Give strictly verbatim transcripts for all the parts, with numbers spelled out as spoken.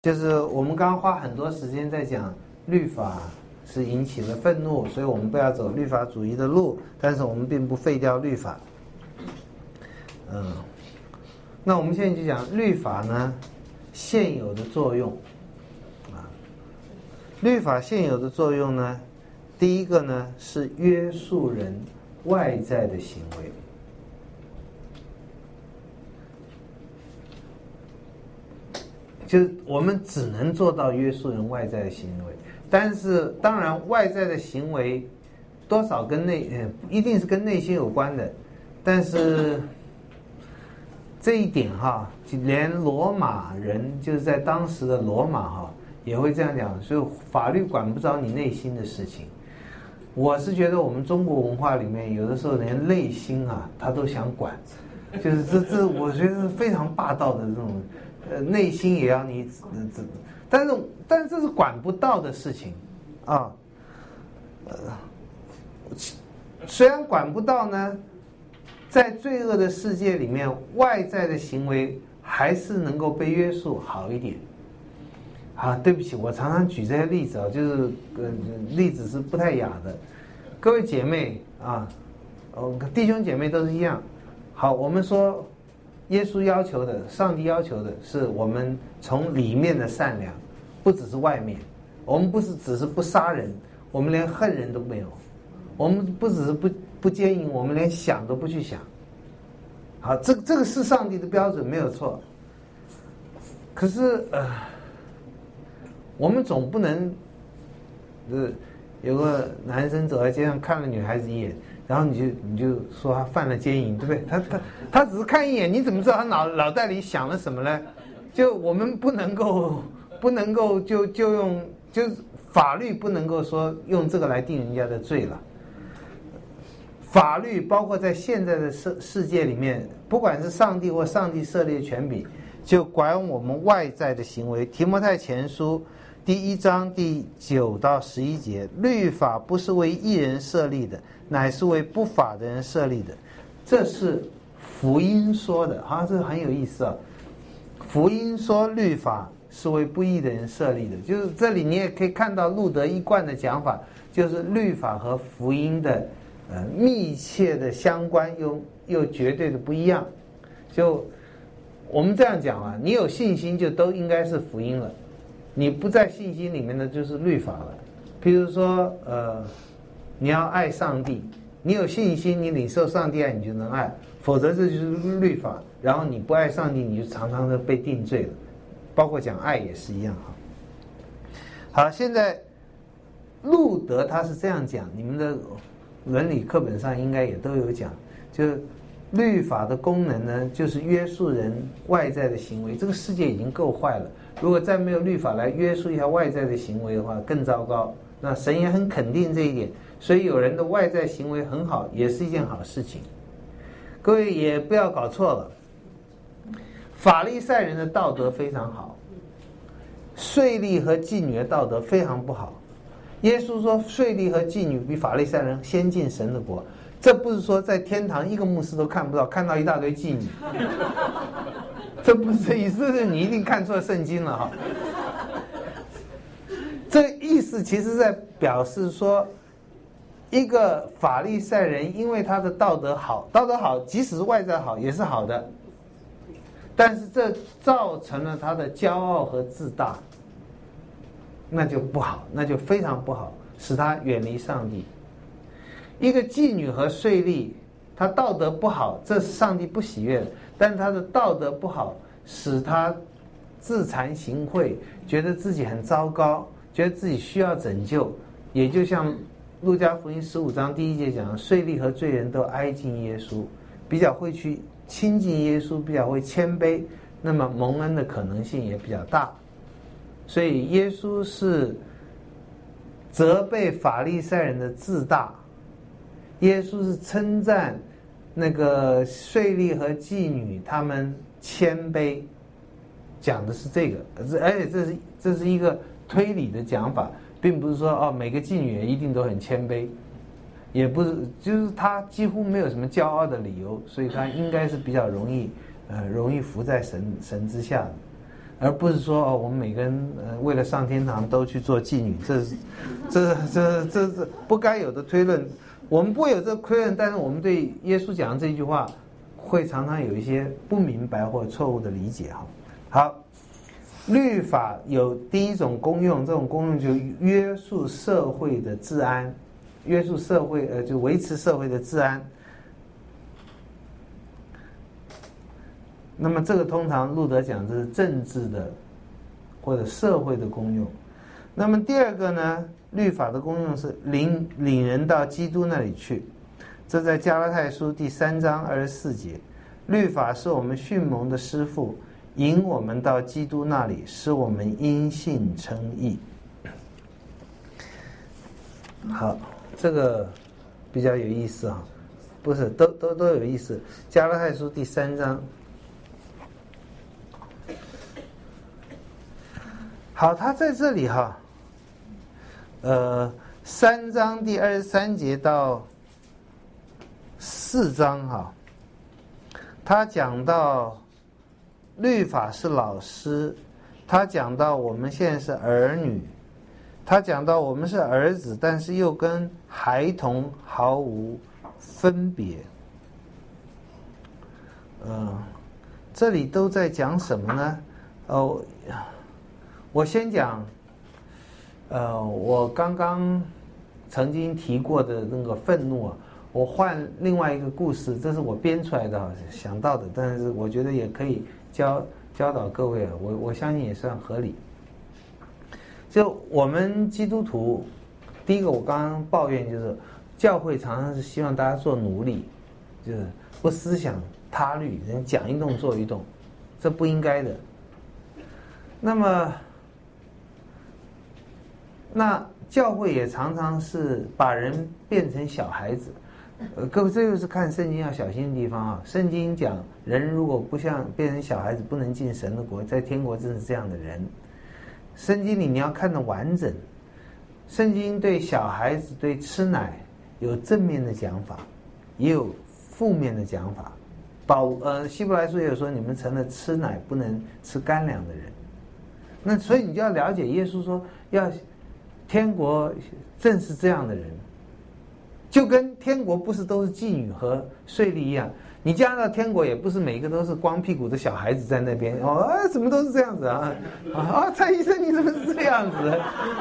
就是我们刚刚花很多时间在讲律法是引起了愤怒，所以我们不要走律法主义的路，但是我们并不废掉律法。嗯，那我们现在就讲律法呢现有的作用啊。律法现有的作用呢，第一个呢是约束人外在的行为。就是我们只能做到约束人外在的行为，但是当然外在的行为多少跟内呃一定是跟内心有关的，但是这一点哈，连罗马人就是在当时的罗马哈也会这样讲，所以法律管不着你内心的事情。我是觉得我们中国文化里面有的时候连内心啊他都想管，就是这这我觉得是非常霸道的这种。呃，内心也要你，呃，但是但是这是管不到的事情，啊，呃，虽然管不到呢，在罪恶的世界里面，外在的行为还是能够被约束好一点。啊，对不起，我常常举这些例子啊，就是呃例子是不太雅的。各位姐妹啊，哦，弟兄姐妹都是一样。好，我们说。耶稣要求的，上帝要求的是我们从里面的善良，不只是外面。我们不是只是不杀人，我们连恨人都没有。我们不只是不不奸淫，我们连想都不去想。好，这这个是上帝的标准，没有错。可是呃，我们总不能，呃，有个男生走在街上看了女孩子一眼。然后你就你就说他犯了奸淫，对不对？他他他只是看一眼，你怎么知道他脑脑袋里想了什么呢？就我们不能够不能够就就用就是法律不能够说用这个来定人家的罪了。法律包括在现在的世世界里面，不管是上帝或上帝设立的权柄，就管我们外在的行为。提摩太前书第一章第九到十一节，律法不是为义人设立的，乃是为不法的人设立的。这是福音说的，好像这很有意思啊。福音说律法是为不义的人设立的，就是这里你也可以看到路德一贯的讲法，就是律法和福音的呃密切的相关，又又绝对的不一样。就我们这样讲啊，你有信心就都应该是福音了。你不在信心里面的就是律法了。譬如说呃你要爱上帝，你有信心，你领受上帝爱，你就能爱，否则这就是律法。然后你不爱上帝，你就常常的被定罪了。包括讲爱也是一样哈。好，现在路德他是这样讲，你们的伦理课本上应该也都有讲，就是律法的功能呢，就是约束人外在的行为。这个世界已经够坏了，如果再没有律法来约束一下外在的行为的话，更糟糕。那神也很肯定这一点，所以有人的外在行为很好，也是一件好事情。各位也不要搞错了，法利赛人的道德非常好，税吏和妓女的道德非常不好。耶稣说税吏和妓女比法利赛人先进神的国，这不是说在天堂一个牧师都看不到，看到一大堆妓女，这不是这意思，是你一定看错圣经了哈。这意思其实在表示说，一个法利赛人因为他的道德好，道德好即使是外在好也是好的，但是这造成了他的骄傲和自大，那就不好，那就非常不好，使他远离上帝。一个妓女和税吏，他道德不好，这是上帝不喜悦的，但是他的道德不好，使他自惭形秽，觉得自己很糟糕，觉得自己需要拯救。也就像路加福音十五章第一节讲，税吏和罪人都挨近耶稣，比较会去亲近耶稣，比较会谦卑，那么蒙恩的可能性也比较大。所以耶稣是责备法利赛人的自大，耶稣是称赞那个税吏和妓女他们谦卑，讲的是这个。而且这是这是一个推理的讲法，并不是说哦每个妓女也一定都很谦卑，也不是，就是他几乎没有什么骄傲的理由，所以他应该是比较容易呃容易服在神神之下的。 而不是说哦，我们每个人呃为了上天堂都去做妓女，这是这这这这不该有的推论。我们不会有这个推论，但是我们对耶稣讲的这句话，会常常有一些不明白或错误的理解哈。好，律法有第一种功用，这种功用就约束社会的治安，约束社会呃就维持社会的治安。那么这个通常路德讲这是政治的或者社会的功用。那么第二个呢，律法的功用是领领人到基督那里去，这在加拉太书第三章二十四节。律法是我们训蒙的师傅，引我们到基督那里，使我们因信称义。好，这个比较有意思啊，不是都都都有意思。加拉太书第三章。好，他在这里哈，呃，三章第二十三节到四章哈，他讲到律法是老师，他讲到我们现在是儿女，他讲到我们是儿子，但是又跟孩童毫无分别。呃，这里都在讲什么呢？哦。我先讲，呃，我刚刚曾经提过的那个愤怒啊，我换另外一个故事，这是我编出来的，想到的，但是我觉得也可以教教导各位啊，我我相信也算合理。就我们基督徒，第一个我刚刚抱怨就是，教会常常是希望大家做奴隶，就是不思想他律，人讲一动做一动，这不应该的。那么。那教会也常常是把人变成小孩子，呃，各位这就是看圣经要小心的地方啊。圣经讲人如果不像变成小孩子，不能进神的国，在天国正是这样的人。圣经里你要看得完整，圣经对小孩子对吃奶有正面的讲法，也有负面的讲法。保呃希伯来书也有说你们成了吃奶不能吃干粮的人。那所以你就要了解耶稣说要。天国正是这样的人，就跟天国不是都是妓女和税吏一样，你加到天国也不是每一个都是光屁股的小孩子在那边哦，啊，怎么都是这样子啊？啊，蔡医生你怎么是这样子？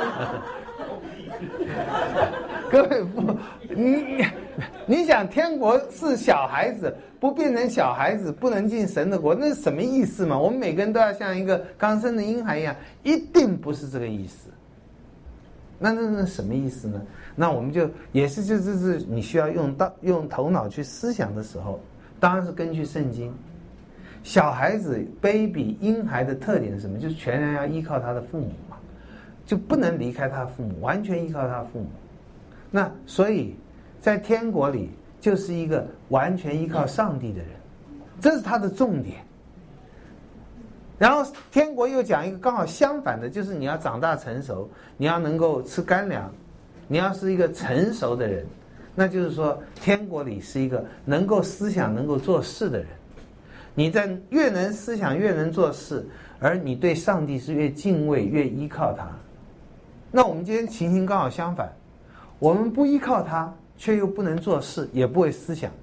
各位不，你你想天国是小孩子，不变成小孩子不能进神的国，那是什么意思嘛？我们每个人都要像一个刚生的婴孩一样，一定不是这个意思。那那那什么意思呢？那我们就也是就就是你需要用到用头脑去思想的时候，当然是根据圣经。小孩子 baby 婴孩的特点是什么？就是全然要依靠他的父母嘛，就不能离开他父母，完全依靠他父母。那所以在天国里就是一个完全依靠上帝的人，这是他的重点。然后天国又讲一个刚好相反的，就是你要长大成熟，你要能够吃干粮，你要是一个成熟的人，那就是说天国里是一个能够思想能够做事的人。你在越能思想越能做事，而你对上帝是越敬畏越依靠他。那我们今天情形刚好相反，我们不依靠他，却又不能做事，也不会思想。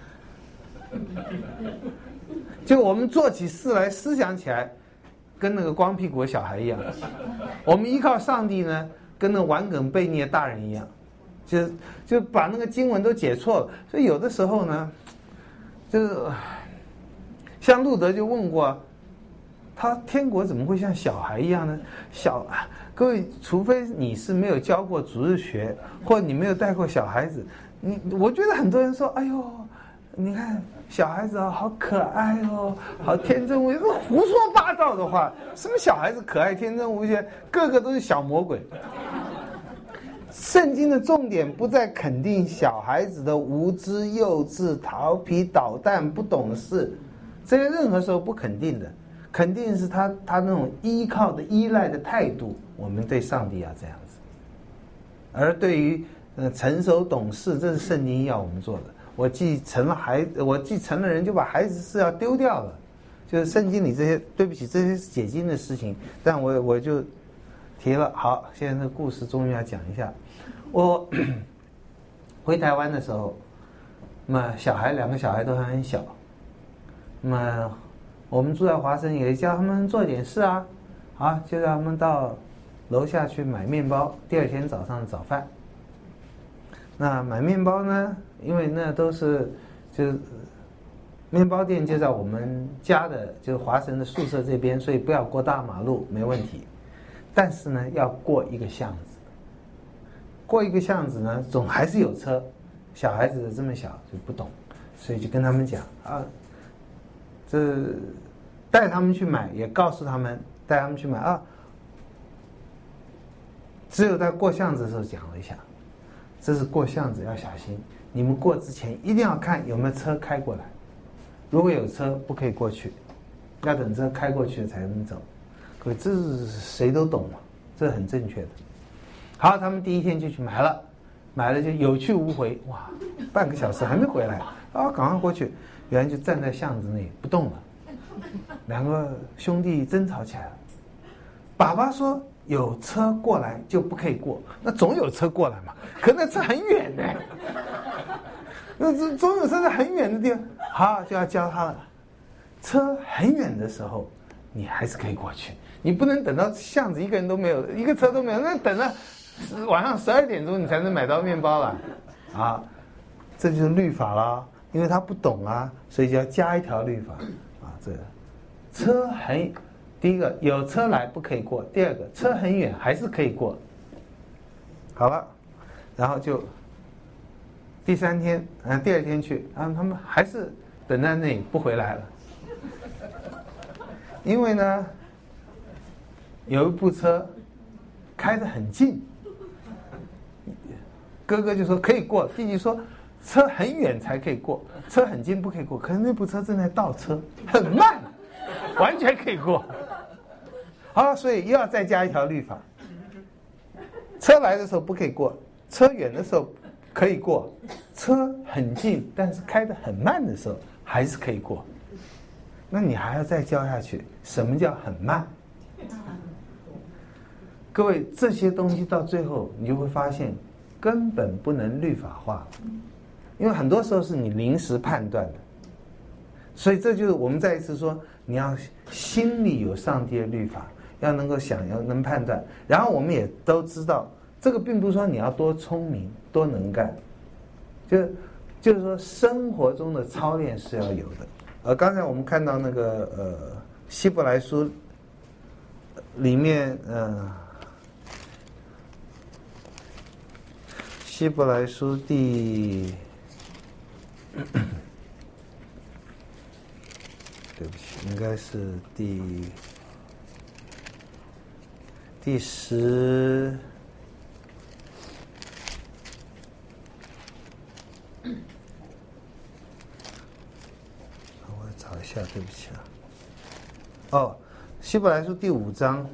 就我们做起事来，思想起来，跟那个光屁股的小孩一样。我们依靠上帝呢，跟那顽梗悖逆的大人一样，就就把那个经文都解错了。所以有的时候呢，就是像路德就问过，他天国怎么会像小孩一样呢？小各位，除非你是没有教过主日学，或你没有带过小孩子，你我觉得很多人说，哎呦。你看小孩子啊，好可爱哦，好天真无邪，胡说八道的话。什么小孩子可爱、天真无邪，个个都是小魔鬼。圣经的重点不在肯定小孩子的无知、幼稚、调皮、捣蛋、不懂事，这些任何时候不肯定的，肯定是他他那种依靠的、依赖的态度。我们对上帝要这样子，而对于呃成熟懂事，这是圣经要我们做的。我既成了孩，我既成了人，就把孩子是要丢掉了， 就是圣经里这些，对不起，这些是解经的事情，但我我就提了。好，现在这个故事终于要讲一下。我回台湾的时候，那么小孩两个小孩都还很小，那么我们住在华生，也叫他们做点事啊，啊，就让他们到楼下去买面包，第二天早上的早饭。那买面包呢，因为那都是就是面包店就在我们家的，就是华神的宿舍这边，所以不要过大马路，没问题。但是呢，要过一个巷子，过一个巷子呢，总还是有车。小孩子这么小就不懂，所以就跟他们讲啊，这带他们去买，也告诉他们带他们去买啊。只有在过巷子的时候讲了一下，这是过巷子要小心，你们过之前一定要看有没有车开过来。如果有车不可以过去，要等车开过去才能走。可这是谁都懂嘛，这很正确的。好，他们第一天就去买了，买了就有去无回，哇，半个小时还没回来啊，赶快过去。原来就站在巷子内不动了，两个兄弟争吵起来了。爸爸说有车过来就不可以过，那总有车过来嘛，可那车很远呢。那总有车在很远的地方，好就要教他了。车很远的时候，你还是可以过去，你不能等到巷子一个人都没有，一个车都没有，那等到晚上十二点钟你才能买到面包了，啊，这就是律法啦。因为他不懂啊，所以就要加一条律法啊。这个车很，第一个有车来不可以过，第二个车很远还是可以过。好了，然后就。第三天，嗯，第二天去，然后他们还是等在那里不回来了，因为呢，有一部车开得很近，哥哥就说可以过，弟弟说车很远才可以过，车很近不可以过，可是那部车正在倒车，很慢，完全可以过。好，所以又要再加一条律法，车来的时候不可以过，车远的时候可以过，车很近但是开得很慢的时候还是可以过。那你还要再教下去，什么叫很慢？各位，这些东西到最后你就会发现根本不能律法化，因为很多时候是你临时判断的。所以这就是我们再一次说，你要心里有上帝的律法，要能够想，要能判断。然后我们也都知道，这个并不是说你要多聪明多能干，就就是说生活中的操练是要有的。呃，刚才我们看到那个呃希伯来书里面，呃希伯来书第对不起，应该是第第十。我找一下，对不起啊。哦，希伯来书第五章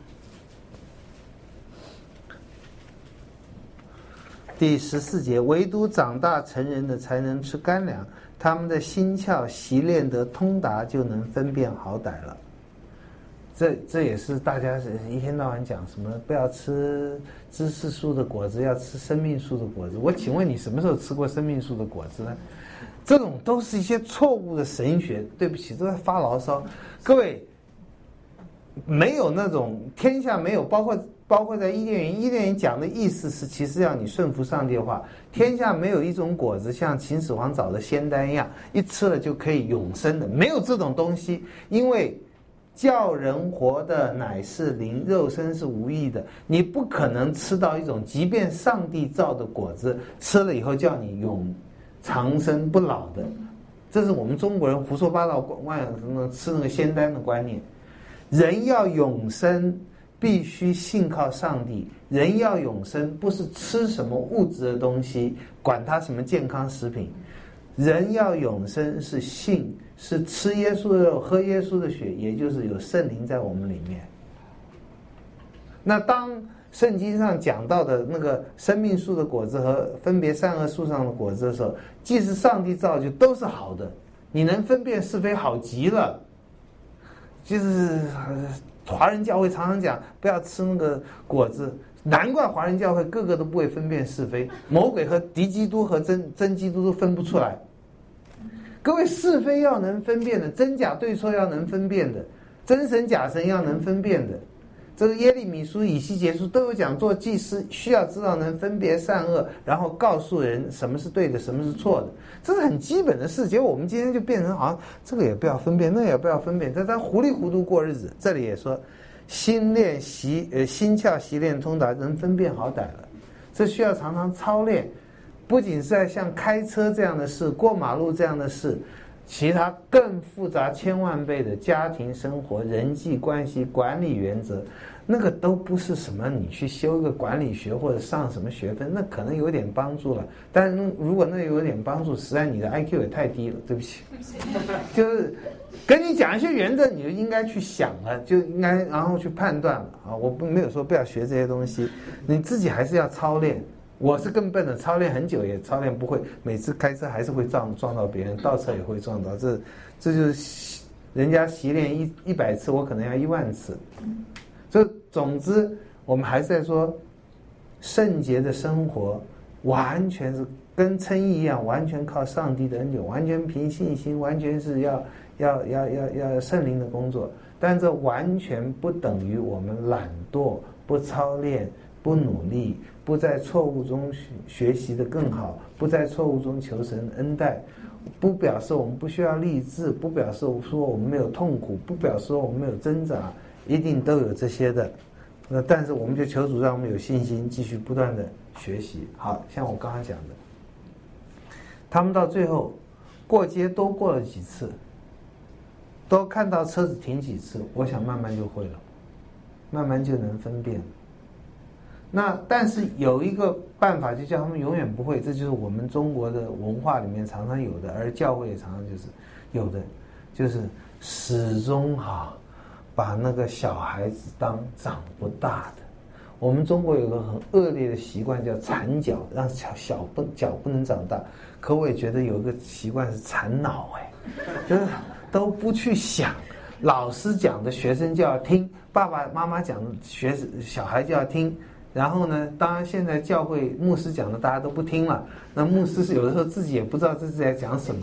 第十四节，唯独长大成人的才能吃干粮，他们的心窍习练得通达，就能分辨好歹了。这这也是大家一天到晚讲什么不要吃知识树的果子，要吃生命树的果子。我请问你什么时候吃过生命树的果子呢？这种都是一些错误的神学，对不起，都在发牢骚。各位，没有那种天下没有，包括包括在伊甸园，伊甸园讲的意思是，其实要你顺服上帝的话，天下没有一种果子像秦始皇找的仙丹一样，一吃了就可以永生的，没有这种东西。因为叫人活的乃是灵，肉身是无益的。你不可能吃到一种即便上帝造的果子，吃了以后叫你永长生不老的。这是我们中国人胡说八道万什么吃那个仙丹的观念。人要永生必须信靠上帝，人要永生不是吃什么物质的东西，管它什么健康食品。人要永生是信，是吃耶稣的肉，喝耶稣的血，也就是有圣灵在我们里面。那当圣经上讲到的那个生命树的果子和分别善恶树上的果子的时候，既是上帝造就，都是好的，你能分辨是非好极了。 就是华人教会常常讲不要吃那个果子，难怪华人教会个个都不会分辨是非，魔鬼和敌基督和真真基督都分不出来。各位，是非要能分辨的，真假对错要能分辨的，真神假神要能分辨的。这个耶利米书、以西结书都有讲，做祭司需要知道能分别善恶，然后告诉人什么是对的，什么是错的，这是很基本的事。结果我们今天就变成好像这个也不要分辨，那也不要分辨，但他糊里糊涂过日子。这里也说，心练习呃心窍习练通达，能分辨好歹了。这需要常常操练，不仅是在像开车这样的事、过马路这样的事。其他更复杂千万倍的家庭生活、人际关系、管理原则，那个都不是什么你去修个管理学或者上什么学分，那可能有点帮助了。但是如果那有点帮助，实在你的 I Q 也太低了，对不起。就是跟你讲一些原则，你就应该去想了，就应该然后去判断了啊！我不没有说不要学这些东西，你自己还是要操练。我是更笨的，操练很久也操练不会，每次开车还是会撞撞到别人，倒车也会撞到，这这就是人家习练一一百次，我可能要一万次。这总之，我们还是在说，圣洁的生活完全是跟称义一样，完全靠上帝的恩典，完全凭信心，完全是要要要要要圣灵的工作。但这完全不等于我们懒惰、不操练、不努力。不在错误中学习得更好，不在错误中求神恩待，不表示我们不需要励志，不表示说我们没有痛苦，不表示说我们没有挣扎，一定都有这些的。那但是我们就求主让我们有信心，继续不断的学习。好像我刚刚讲的，他们到最后过街都过了几次，都看到车子停几次，我想慢慢就会了，慢慢就能分辨。那但是有一个办法，就叫他们永远不会，这就是我们中国的文化里面常常有的，而教会也常常就是有的，就是始终哈、啊、把那个小孩子当长不大的。我们中国有个很恶劣的习惯叫缠脚，让小小不脚不能长大。可我也觉得有一个习惯是缠脑，哎，就是都不去想，老师讲的学生就要听，爸爸妈妈讲的学小孩就要听。然后呢，当然现在教会牧师讲的大家都不听了，那牧师是有的时候自己也不知道这是在讲什么。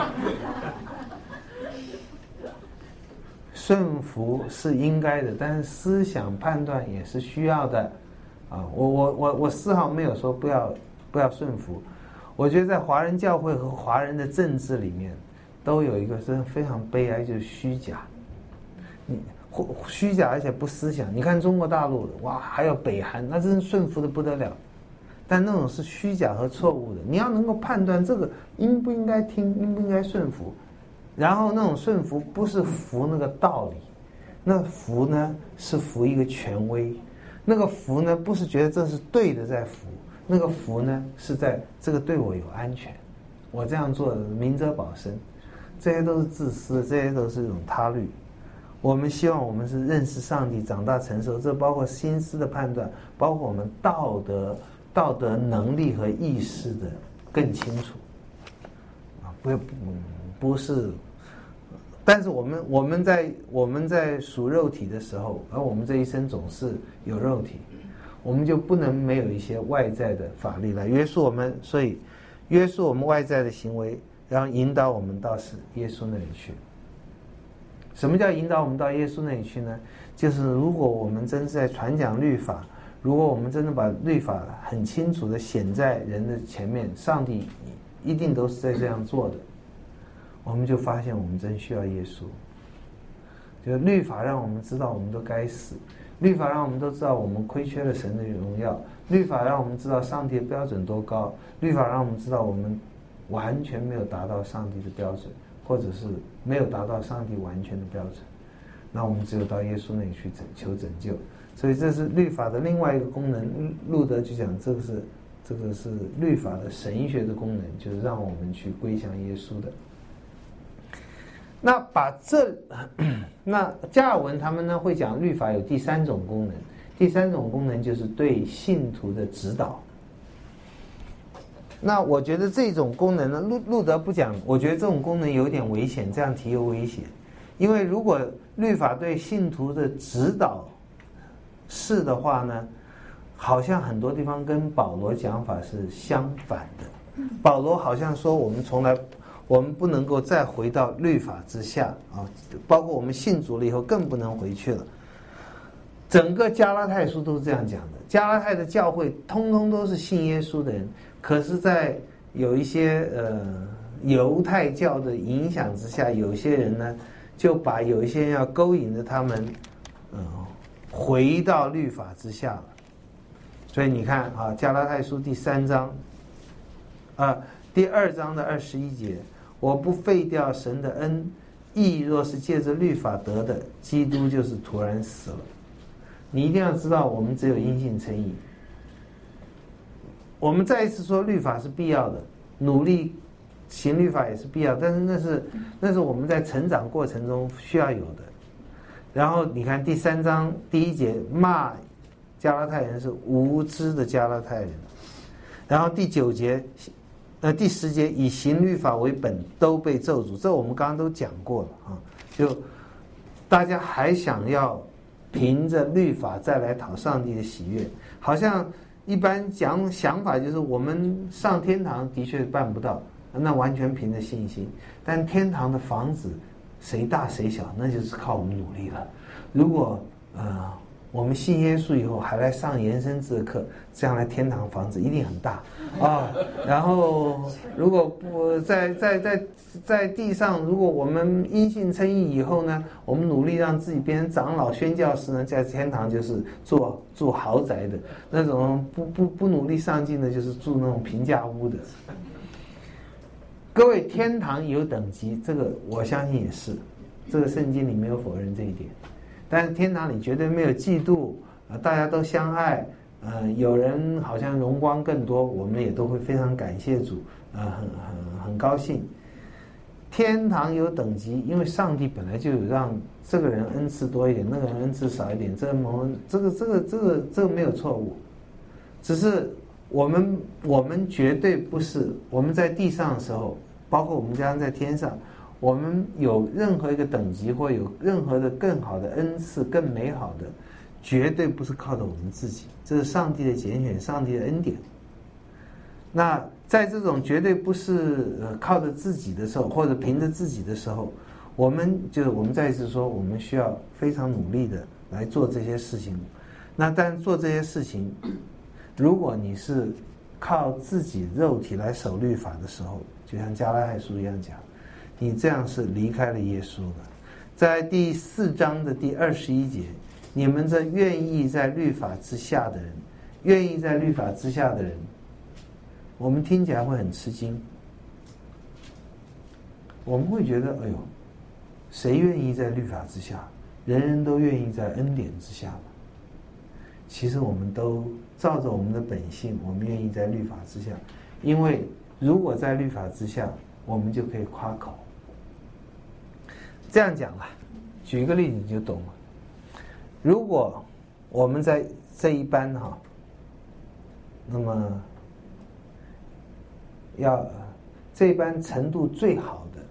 顺服是应该的，但是思想判断也是需要的啊！我我我我丝毫没有说不要不要顺服。我觉得在华人教会和华人的政治里面，都有一个是非常悲哀，就是虚假。你。虚假而且不思想，你看中国大陆哇，还有北韩，那真是顺服的不得了。但那种是虚假和错误的，你要能够判断这个应不应该听，应不应该顺服。然后那种顺服不是服那个道理，那服呢是服一个权威，那个服呢不是觉得这是对的在服，那个服呢是在这个对我有安全，我这样做明哲保身。这些都是自私，这些都是一种他虑。我们希望我们是认识上帝、长大成熟，这包括心思的判断，包括我们道德、道德能力和意识的更清楚。啊，不不不是，但是我们我们在我们在属肉体的时候，而我们这一生总是有肉体，我们就不能没有一些外在的法律来约束我们，所以约束我们外在的行为，然后引导我们到是耶稣那里去。什么叫引导我们到耶稣那里去呢？就是如果我们真是在传讲律法，如果我们真的把律法很清楚的显在人的前面，上帝一定都是在这样做的，我们就发现我们真需要耶稣。就律法让我们知道我们都该死，律法让我们都知道我们亏缺了神的荣耀，律法让我们知道上帝的标准多高，律法让我们知道我们完全没有达到上帝的标准，或者是没有达到上帝完全的标准，那我们只有到耶稣那里去拯求拯救。所以这是律法的另外一个功能。路德就讲这个是这个是律法的神学的功能，就是让我们去归向耶稣的。那把这那加尔文他们呢会讲律法有第三种功能，第三种功能就是对信徒的指导。那我觉得这种功能呢，路路德不讲，我觉得这种功能有点危险，这样提有危险， 因为如果律法对信徒的指导是的话呢，好像很多地方跟保罗讲法是相反的。保罗好像说我们从来我们不能够再回到律法之下啊，包括我们信主了以后更不能回去了。整个加拉太书都是这样讲的，加拉太的教会通通都是信耶稣的人，可是在有一些呃犹太教的影响之下，有些人呢就把有一些人要勾引着他们呃回到律法之下了。所以你看啊，加拉太书第三章啊第二章的二十一节，我不废掉神的恩，义若是借着律法得的，基督就是突然死了。你一定要知道，我们只有因信称义。我们再一次说，律法是必要的，努力行律法也是必要，但是那是那是我们在成长过程中需要有的。然后你看第三章第一节，骂加拉太人是无知的加拉太人。然后第九节，呃第十节，以行律法为本，都被咒诅。这我们刚刚都讲过了啊，就大家还想要凭着律法再来讨上帝的喜悦，好像一般讲想法就是我们上天堂的确办不到，那完全凭着信心。但天堂的房子谁大谁小，那就是靠我们努力了。如果呃我们信耶稣以后还来上延伸制的课，这样来天堂房子一定很大啊。然后如果不在在在在地上，如果我们因信称义以后呢，我们努力让自己变成长老宣教师呢，在天堂就是住住豪宅的，那种不不不努力上进的，就是住那种平价屋的。各位，天堂有等级，这个我相信也是，这个圣经里没有否认这一点。但是天堂里绝对没有嫉妒，呃，大家都相爱，呃，有人好像荣光更多，我们也都会非常感谢主，呃，很很很高兴。天堂有等级，因为上帝本来就有让这个人恩赐多一点，那个人恩赐少一点，这个蒙这个这个这个这个没有错误，只是我们我们绝对不是我们在地上的时候，包括我们家在天上。我们有任何一个等级，或有任何的更好的恩赐、更美好的，绝对不是靠着我们自己，这是上帝的拣选，上帝的恩典。那在这种绝对不是呃靠着自己的时候，或者凭着自己的时候，我们就是我们再一次说，我们需要非常努力的来做这些事情。那但做这些事情，如果你是靠自己肉体来守律法的时候，就像加拉太书一样讲。你这样是离开了耶稣了。在第四章的第二十一节，你们这愿意在律法之下的人，愿意在律法之下的人，我们听起来会很吃惊。我们会觉得，哎呦，谁愿意在律法之下？人人都愿意在恩典之下。其实我们都照着我们的本性，我们愿意在律法之下，因为如果在律法之下，我们就可以夸口。这样讲了，举一个例子你就懂了。如果我们在这一班哈，那么要这一班程度最好的，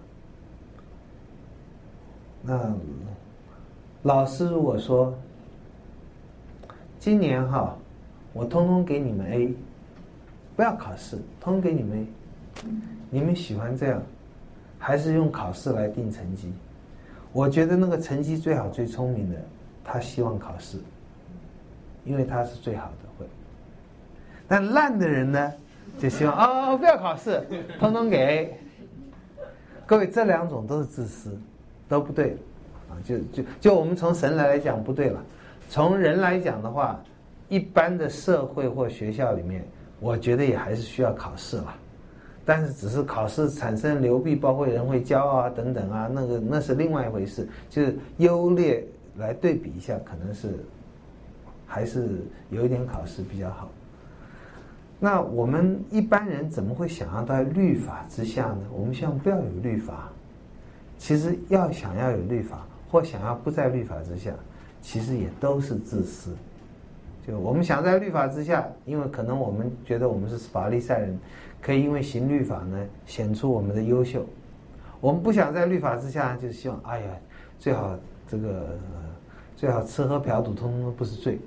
那老师如果说今年哈，我通通给你们 A， 不要考试，通通给你们 A， 你们喜欢这样，还是用考试来定成绩？我觉得那个成绩最好最聪明的，他希望考试，因为他是最好的会。但烂的人呢，就希望哦不要考试，通通给 A。各位，这两种都是自私，都不对啊！就就就我们从神来来讲不对了，从人来讲的话，一般的社会或学校里面，我觉得也还是需要考试了。但是只是考试产生流弊，包括人会骄傲啊等等啊，那个那是另外一回事。就是优劣来对比一下，可能是还是有一点考试比较好。那我们一般人怎么会想要在律法之下呢？我们希望不要有律法。其实要想要有律法，或想要不在律法之下，其实也都是自私。就我们想在律法之下，因为可能我们觉得我们是法利赛人，可以因为行律法呢显出我们的优秀。我们不想在律法之下，就是希望哎呀， 最好这个、呃、最好吃喝嫖赌通通都不是罪。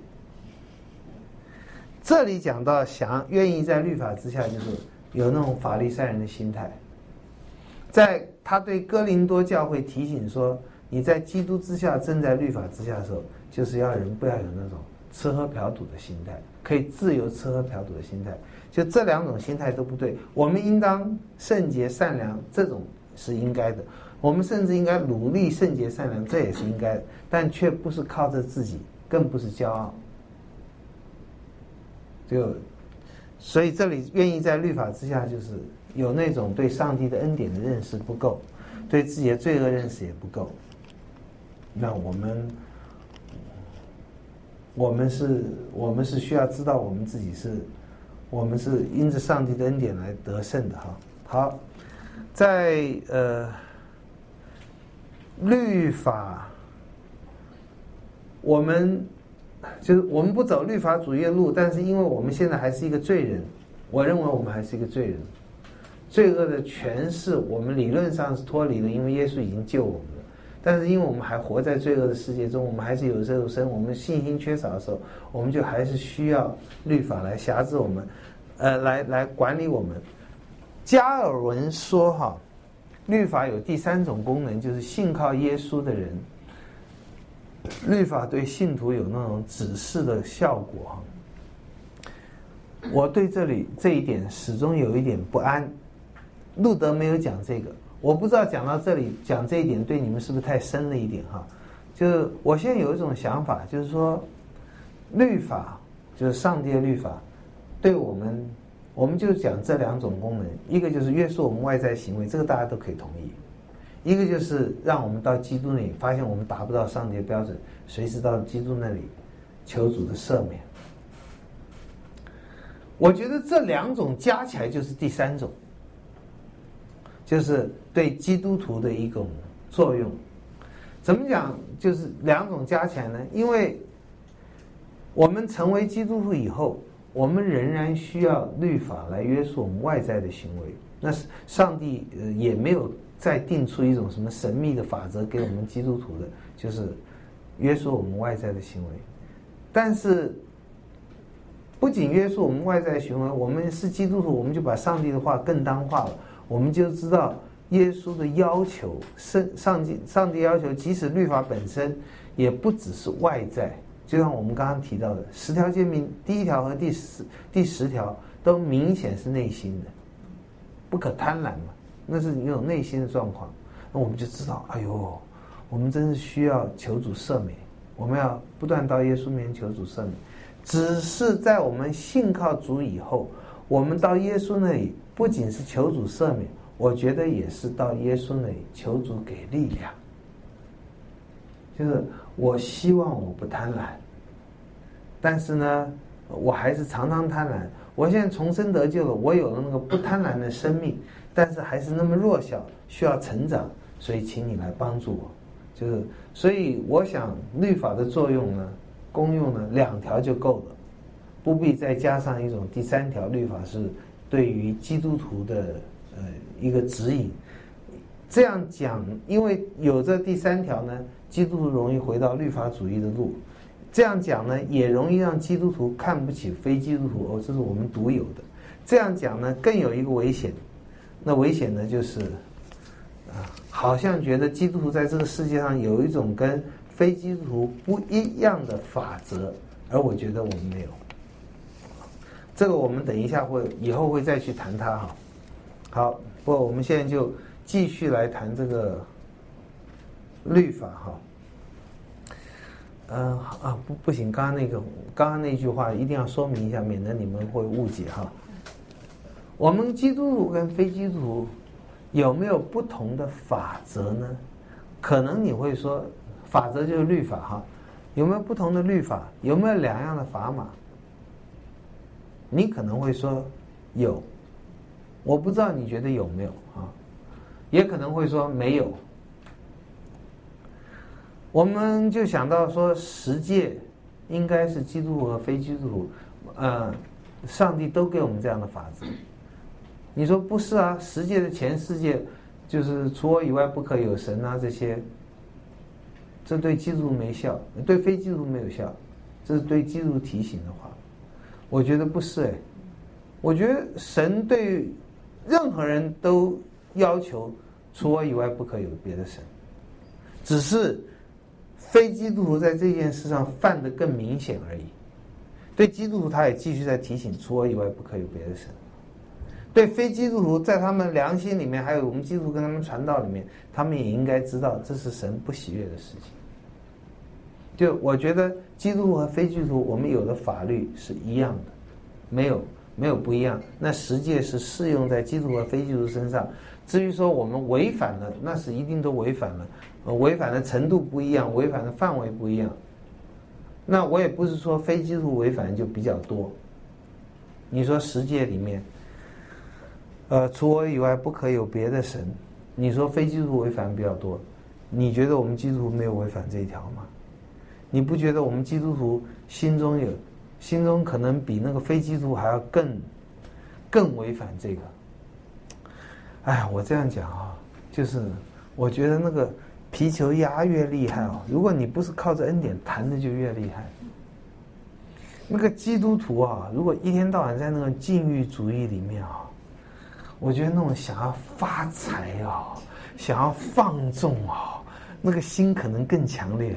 这里讲到想愿意在律法之下，就是有那种法利赛人的心态。在他对哥林多教会提醒说，你在基督之下，正在律法之下的时候，就是要人不要有那种吃喝嫖赌的心态，可以自由吃喝嫖赌的心态。就这两种心态都不对，我们应当圣洁善良，这种是应该的。我们甚至应该努力圣洁善良，这也是应该的，但却不是靠着自己，更不是骄傲。就所以这里愿意在律法之下，就是有那种对上帝的恩典的认识不够，对自己的罪恶认识也不够。那我们我们是我们是需要知道我们自己是我们是因着上帝的恩典来得胜的哈。好，在呃律法，我们就是我们不走律法主义的路，但是因为我们现在还是一个罪人，我认为我们还是一个罪人，罪恶的权势我们理论上是脱离了，因为耶稣已经救我们了。但是因为我们还活在罪恶的世界中，我们还是有肉身，我们信心缺少的时候，我们就还是需要律法来辖制我们，呃，来来管理我们。加尔文说哈，律法有第三种功能，就是信靠耶稣的人，律法对信徒有那种指示的效果。我对这里这一点始终有一点不安。路德没有讲这个，我不知道讲到这里讲这一点对你们是不是太深了一点哈？就是我现在有一种想法，就是说，律法就是上帝的律法，对我们，我们就讲这两种功能，一个就是约束我们外在行为，这个大家都可以同意；一个就是让我们到基督那里，发现我们达不到上帝的标准，随时到基督那里求主的赦免。我觉得这两种加起来就是第三种，就是对基督徒的一种作用。怎么讲？就是两种加起来呢？因为我们成为基督徒以后，我们仍然需要律法来约束我们外在的行为。那是上帝呃也没有再定出一种什么神秘的法则给我们基督徒的，就是约束我们外在的行为。但是不仅约束我们外在行为，我们是基督徒，我们就把上帝的话更当化了。我们就知道耶稣的要求，上帝上帝要求，即使律法本身也不只是外在，就像我们刚刚提到的十条诫命，第一条和第十第十条都明显是内心的，不可贪婪嘛，那是一种内心的状况。那我们就知道，哎呦，我们真是需要求主赦免，我们要不断到耶稣面前求主赦免。只是在我们信靠主以后，我们到耶稣那里不仅是求主赦免，我觉得也是到耶稣那里求主给力量。就是我希望我不贪婪，但是呢，我还是常常贪婪。我现在重生得救了，我有了那个不贪婪的生命，但是还是那么弱小，需要成长，所以请你来帮助我。就是，所以我想律法的作用呢，功用呢，两条就够了，不必再加上一种第三条。律法是对于基督徒的呃一个指引。这样讲，因为有这第三条呢，基督徒容易回到律法主义的路。这样讲呢，也容易让基督徒看不起非基督徒，哦，这是我们独有的。这样讲呢，更有一个危险，那危险呢就是，啊，好像觉得基督徒在这个世界上有一种跟非基督徒不一样的法则，而我觉得我们没有。这个我们等一下会以后会再去谈它哈。好，不过我们现在就继续来谈这个律法哈。嗯啊不不行，刚刚那个刚刚那句话一定要说明一下，免得你们会误解哈。我们基督徒跟非基督徒有没有不同的法则呢？可能你会说，法则就是律法哈，有没有不同的律法？有没有两样的砝码？你可能会说有，我不知道你觉得有没有啊？也可能会说没有。我们就想到说，十诫应该是基督徒和非基督徒，呃，上帝都给我们这样的法则。你说不是啊？十诫的前四诫就是除我以外不可有神啊，这些这对基督徒没效，对非基督徒没有效，这是对基督徒提醒的话。我觉得不是哎，我觉得神对任何人都要求除我以外不可有别的神，只是非基督徒在这件事上犯得更明显而已。对基督徒他也继续在提醒除我以外不可有别的神，对非基督徒在他们良心里面，还有我们基督徒跟他们传道里面，他们也应该知道这是神不喜悦的事情。就我觉得基督徒和非基督徒我们有的法律是一样的，没有没有不一样，那实际是适用在基督徒和非基督徒身上。至于说我们违反了，那是一定都违反了，呃，违反的程度不一样，违反的范围不一样。那我也不是说非基督徒违反就比较多。你说十诫里面，呃，除我以外不可有别的神，你说非基督徒违反比较多，你觉得我们基督徒没有违反这一条吗？你不觉得我们基督徒心中有，心中可能比那个非基督徒还要更更违反这个？哎，我这样讲啊，就是我觉得那个皮球压越厉害哦，如果你不是靠着恩典弹的就越厉害。那个基督徒啊，如果一天到晚在那个禁欲主义里面啊，我觉得那种想要发财啊，想要放纵啊，那个心可能更强烈。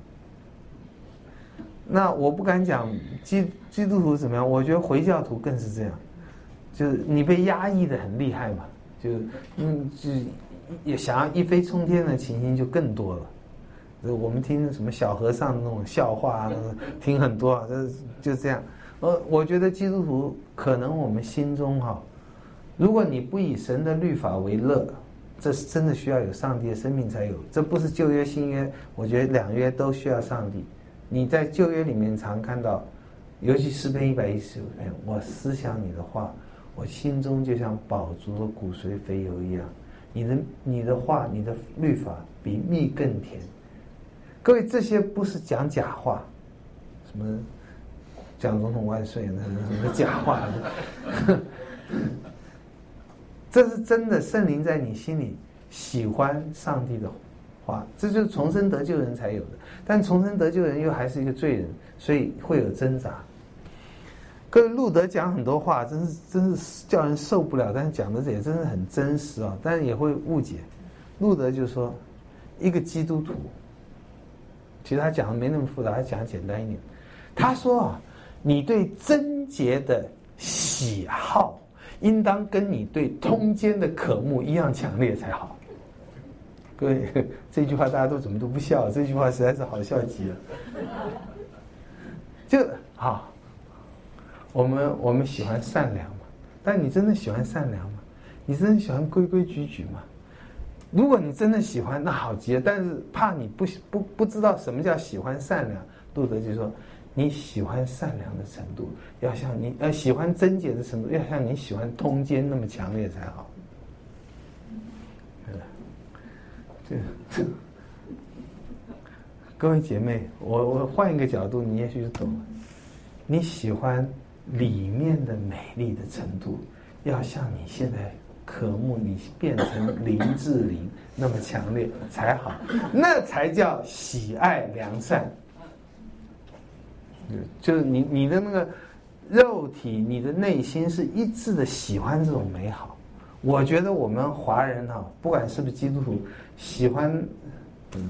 那我不敢讲基基督徒怎么样，我觉得回教徒更是这样，就是你被压抑的很厉害嘛，就嗯就也想要一飞冲天的情形就更多了。我们听什么小和尚的那种笑话，听很多啊，就这样。呃，我觉得基督徒可能我们心中哈、啊，如果你不以神的律法为乐，这是真的需要有上帝的生命才有。这不是旧约新约，我觉得两约都需要上帝。你在旧约里面常看到，尤其诗篇一百一十五篇，我思想你的话，我心中就像饱足的骨髓肥油一样。你的你的话，你的律法比蜜更甜。各位，这些不是讲假话，什么蒋总统万岁，那什么假话，这是真的圣灵在你心里喜欢上帝的话，这就是重生得救人才有的。但重生得救人又还是一个罪人，所以会有挣扎。各位，路德讲很多话，真是真是叫人受不了，但是讲的也真是很真实啊，但是也会误解。路德就说，一个基督徒，其实他讲的没那么复杂，他讲简单一点。他说啊，你对贞洁的喜好，应当跟你对通奸的渴慕一样强烈才好。各位，这句话大家都怎么都不笑，这句话实在是好笑极了。就好，我们我们喜欢善良嘛，但你真的喜欢善良吗？你真的喜欢规规矩矩吗？如果你真的喜欢，那好极了。但是怕你不不不知道什么叫喜欢善良，路德就说，你喜欢善良的程度，要像你呃喜欢贞洁的程度，要像你喜欢通奸那么强烈才好。这这，各位姐妹，我我换一个角度，你也许就懂了。你喜欢里面的美丽的程度，要像你现在渴慕你变成林志玲那么强烈才好，那才叫喜爱良善。就是你你的那个肉体，你的内心是一致的喜欢这种美好。我觉得我们华人哈，不管是不是基督徒，喜欢，嗯，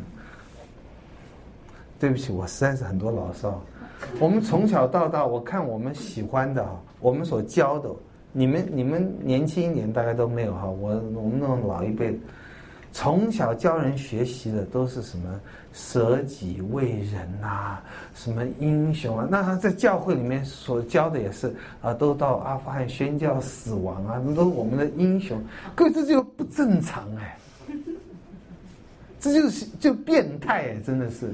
对不起，我实在是很多牢骚。我们从小到大，我看我们喜欢的哈，我们所教的，你们你们年轻一点大概都没有哈，我我们那种老一辈的，从小教人学习的都是什么舍己为人啊，什么英雄啊，那他在教会里面所教的也是啊，都到阿富汗宣教死亡啊，那都是我们的英雄。各位，这就不正常哎，这就是就变态哎，真的是。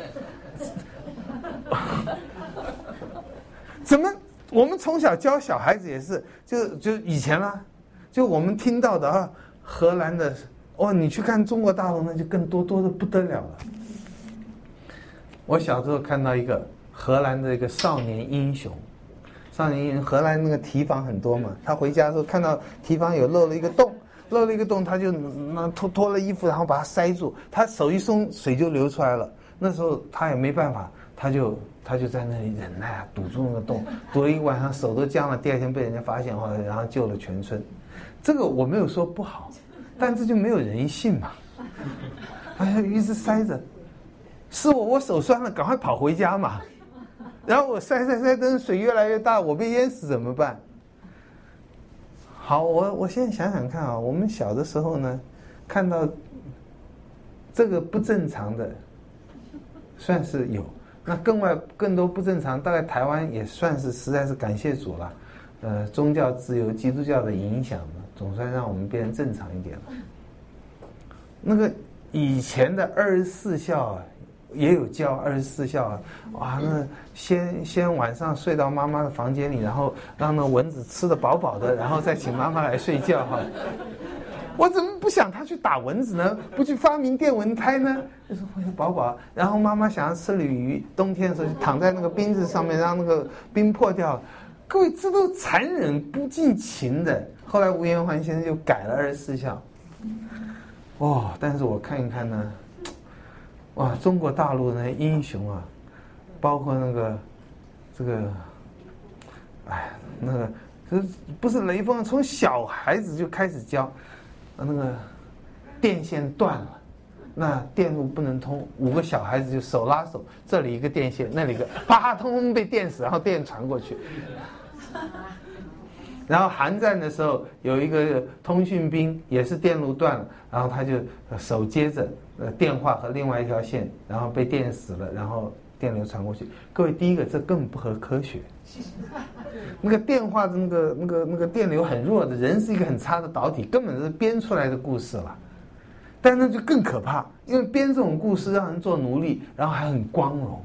怎么？我们从小教小孩子也是，就就以前啦，就我们听到的啊，荷兰的哦，你去看中国大陆那就更多多的不得了了。我小时候看到一个荷兰的一个少年英雄，少年英雄，荷兰那个堤防很多嘛，他回家的时候看到堤防有漏了一个洞， 漏了一个洞，他就那脱脱了衣服，然后把它塞住，他手一松，水就流出来了。那时候他也没办法，他就他就在那里忍耐啊，堵住那个洞，堵了一晚上，手都僵了。第二天被人家发现后，然后救了全村。这个我没有说不好，但这就没有人性嘛。哎呀，一直塞着，是我我手酸了，赶快跑回家嘛。然后我塞塞塞，等水越来越大，我被淹死怎么办？好，我我现在想想看啊，我们小的时候呢，看到这个不正常的，算是有。那更外更多不正常，大概台湾也算是实在是感谢主了。呃，宗教自由、基督教的影响呢，总算让我们变得正常一点了。那个以前的二十四孝啊，也有教二十四孝啊，哇，那先先晚上睡到妈妈的房间里，然后让那蚊子吃得饱饱的，然后再请妈妈来睡觉哈。我怎么不想他去打蚊子呢？不去发明电蚊拍呢？就是为了饱饱。然后妈妈想要吃鲤鱼，冬天的时候就躺在那个冰子上面，让那个冰破掉。各位，这都残忍不近情的。后来吴延环先生就改了二十四孝。哦，但是我看一看呢，哇，中国大陆的英雄啊，包括那个这个，哎，那个这不是雷锋，从小孩子就开始教。那个电线断了，那电路不能通，五个小孩子就手拉手，这里一个电线，那里一个，啪，通通被电死，然后电传过去。然后韩战的时候，有一个通讯兵也是电路断了，然后他就手接着呃电话和另外一条线，然后被电死了，然后电流传过去。各位，第一个这根本不合科学。那个电话的那个那个那个电流很弱的，人是一个很差的导体，根本是编出来的故事了。但那就更可怕，因为编这种故事让人做奴隶，然后还很光荣，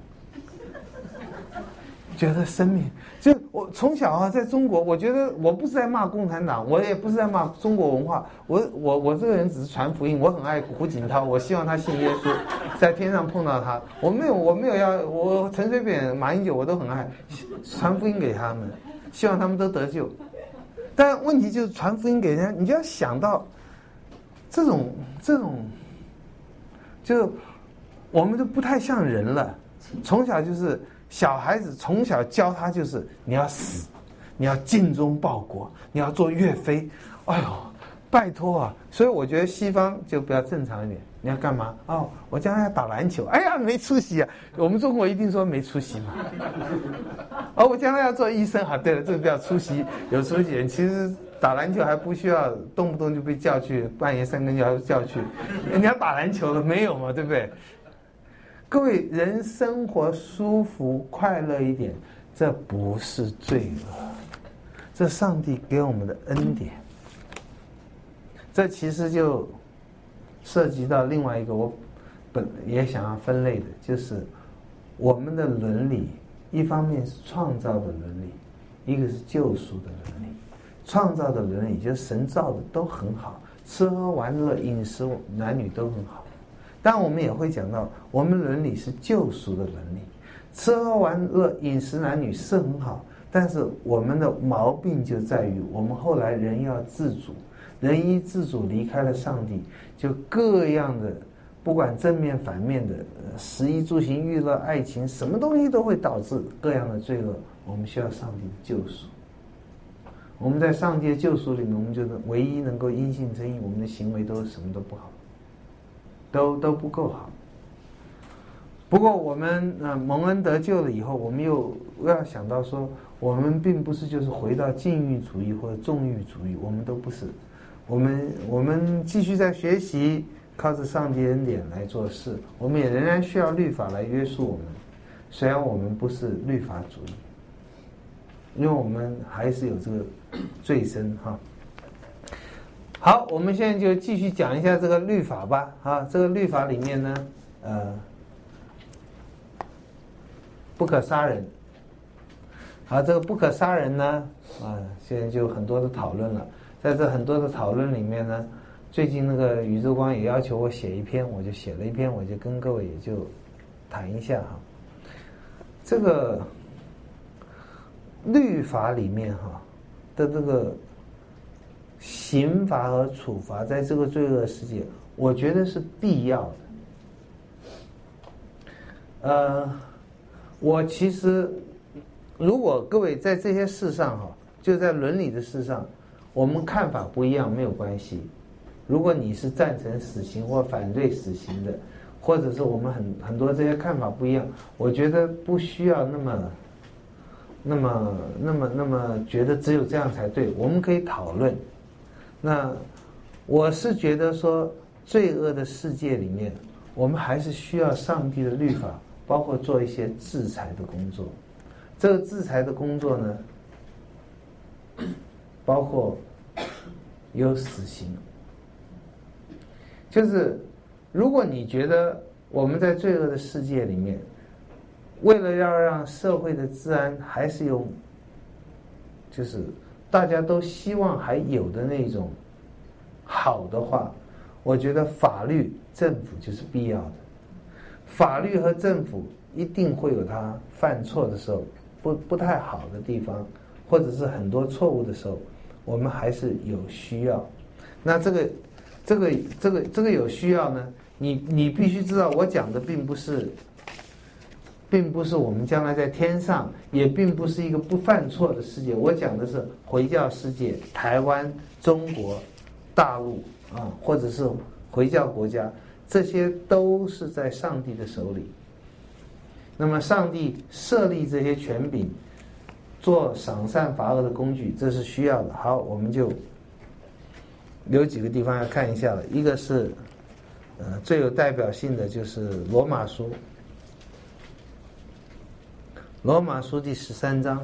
觉得生命就我从小啊，在中国，我觉得我不是在骂共产党，我也不是在骂中国文化，我我我这个人只是传福音，我很爱胡锦涛，我希望他信耶稣，在天上碰到他，我没有我没有要我陈水扁、马英九我都很爱，传福音给他们，希望他们都得救。但问题就是传福音给人家，你就要想到这种这种，就我们都不太像人了，从小就是。小孩子从小教他就是你要死，你要精忠报国，你要做岳飞。哎呦，拜托啊！所以我觉得西方就比较正常一点。你要干嘛？哦，我将来要打篮球。哎呀，没出息啊！我们中国一定说没出息嘛。哦，我将来要做医生。啊，对了，这个比较出息，有出息人。其实打篮球还不需要动不动就被叫去，半夜三更叫叫去。你要打篮球了没有嘛？对不对？各位，人生活舒服快乐一点，这不是罪恶，这上帝给我们的恩典。这其实就涉及到另外一个我本也想要分类的，就是我们的伦理，一方面是创造的伦理，一个是救赎的伦理。创造的伦理就是神造的都很好，吃喝玩乐、饮食男女都很好。但我们也会讲到，我们伦理是救赎的伦理，吃喝玩乐、饮食男女是很好，但是我们的毛病就在于，我们后来人要自主，人一自主离开了上帝，就各样的，不管正面反面的，食衣住行娱乐、爱情，什么东西都会导致各样的罪恶。我们需要上帝的救赎。我们在上帝的救赎里面，我们就是唯一能够因信称义，我们的行为都是什么都不好。都都不够好。不过我们呃蒙恩得救了以后，我们又要想到说，我们并不是就是回到禁欲主义或者纵欲主义，我们都不是。我们我们继续在学习，靠着上帝恩典来做事。我们也仍然需要律法来约束我们，虽然我们不是律法主义，因为我们还是有这个罪身哈。好，我们现在就继续讲一下这个律法吧。啊，这个律法里面呢，呃，不可杀人。好，这个不可杀人呢，啊，现在就很多的讨论了。在这很多的讨论里面呢，最近那个宇宙光也要求我写一篇，我就写了一篇，我就跟各位也就谈一下哈。这个律法里面哈的这个刑罚和处罚在这个罪恶世界，我觉得是必要的。呃，我其实如果各位在这些事上哈，就在伦理的事上，我们看法不一样没有关系。如果你是赞成死刑或反对死刑的，或者是我们很很多这些看法不一样，我觉得不需要那么那么那么那么觉得只有这样才对，我们可以讨论。那我是觉得说，罪恶的世界里面，我们还是需要上帝的律法，包括做一些制裁的工作。这个制裁的工作呢，包括有死刑。就是如果你觉得我们在罪恶的世界里面，为了要让社会的治安还是有，就是大家都希望还有的那种好的话，我觉得法律政府就是必要的。法律和政府一定会有他犯错的时候，不不太好的地方，或者是很多错误的时候，我们还是有需要。那这个这个这个这个有需要呢，你你必须知道，我讲的并不是并不是我们将来在天上，也并不是一个不犯错的世界。我讲的是回教世界，台湾、中国、大陆啊，或者是回教国家，这些都是在上帝的手里。那么上帝设立这些权柄，做赏善罚恶的工具，这是需要的。好，我们就有几个地方要看一下了。一个是呃最有代表性的就是罗马书。罗马书第十三章，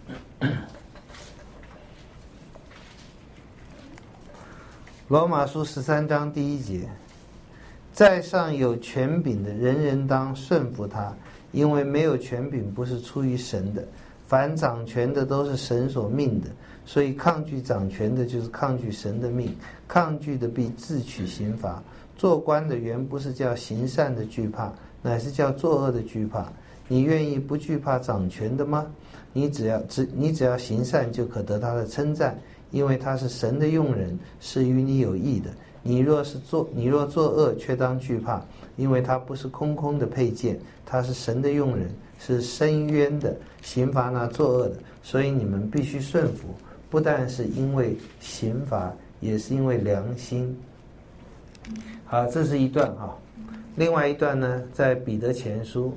罗马书十三章第一节，在上有权柄的人人当顺服他，因为没有权柄不是出于神的，凡掌权的都是神所命的，所以抗拒掌权的就是抗拒神的命，抗拒的必自取刑罚。做官的原不是叫行善的惧怕，乃是叫作恶的惧怕。你愿意不惧怕掌权的吗？你只要只你只要行善，就可得他的称赞，因为他是神的用人，是与你有益的。你若是做你若作恶，却当惧怕，因为他不是空空的佩剑，他是神的用人，是深渊的，刑罚那作恶的。所以你们必须顺服，不但是因为刑罚，也是因为良心。好，这是一段啊。另外一段呢，在彼得前书。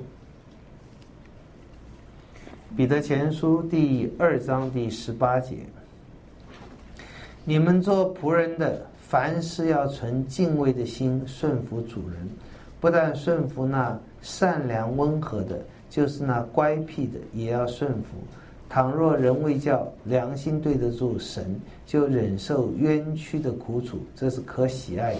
彼得前书第二章第十八节，你们做仆人的，凡事要存敬畏的心顺服主人，不但顺服那善良温和的，就是那乖僻的也要顺服。倘若人为叫良心对得住神，就忍受冤屈的苦楚，这是可喜爱的。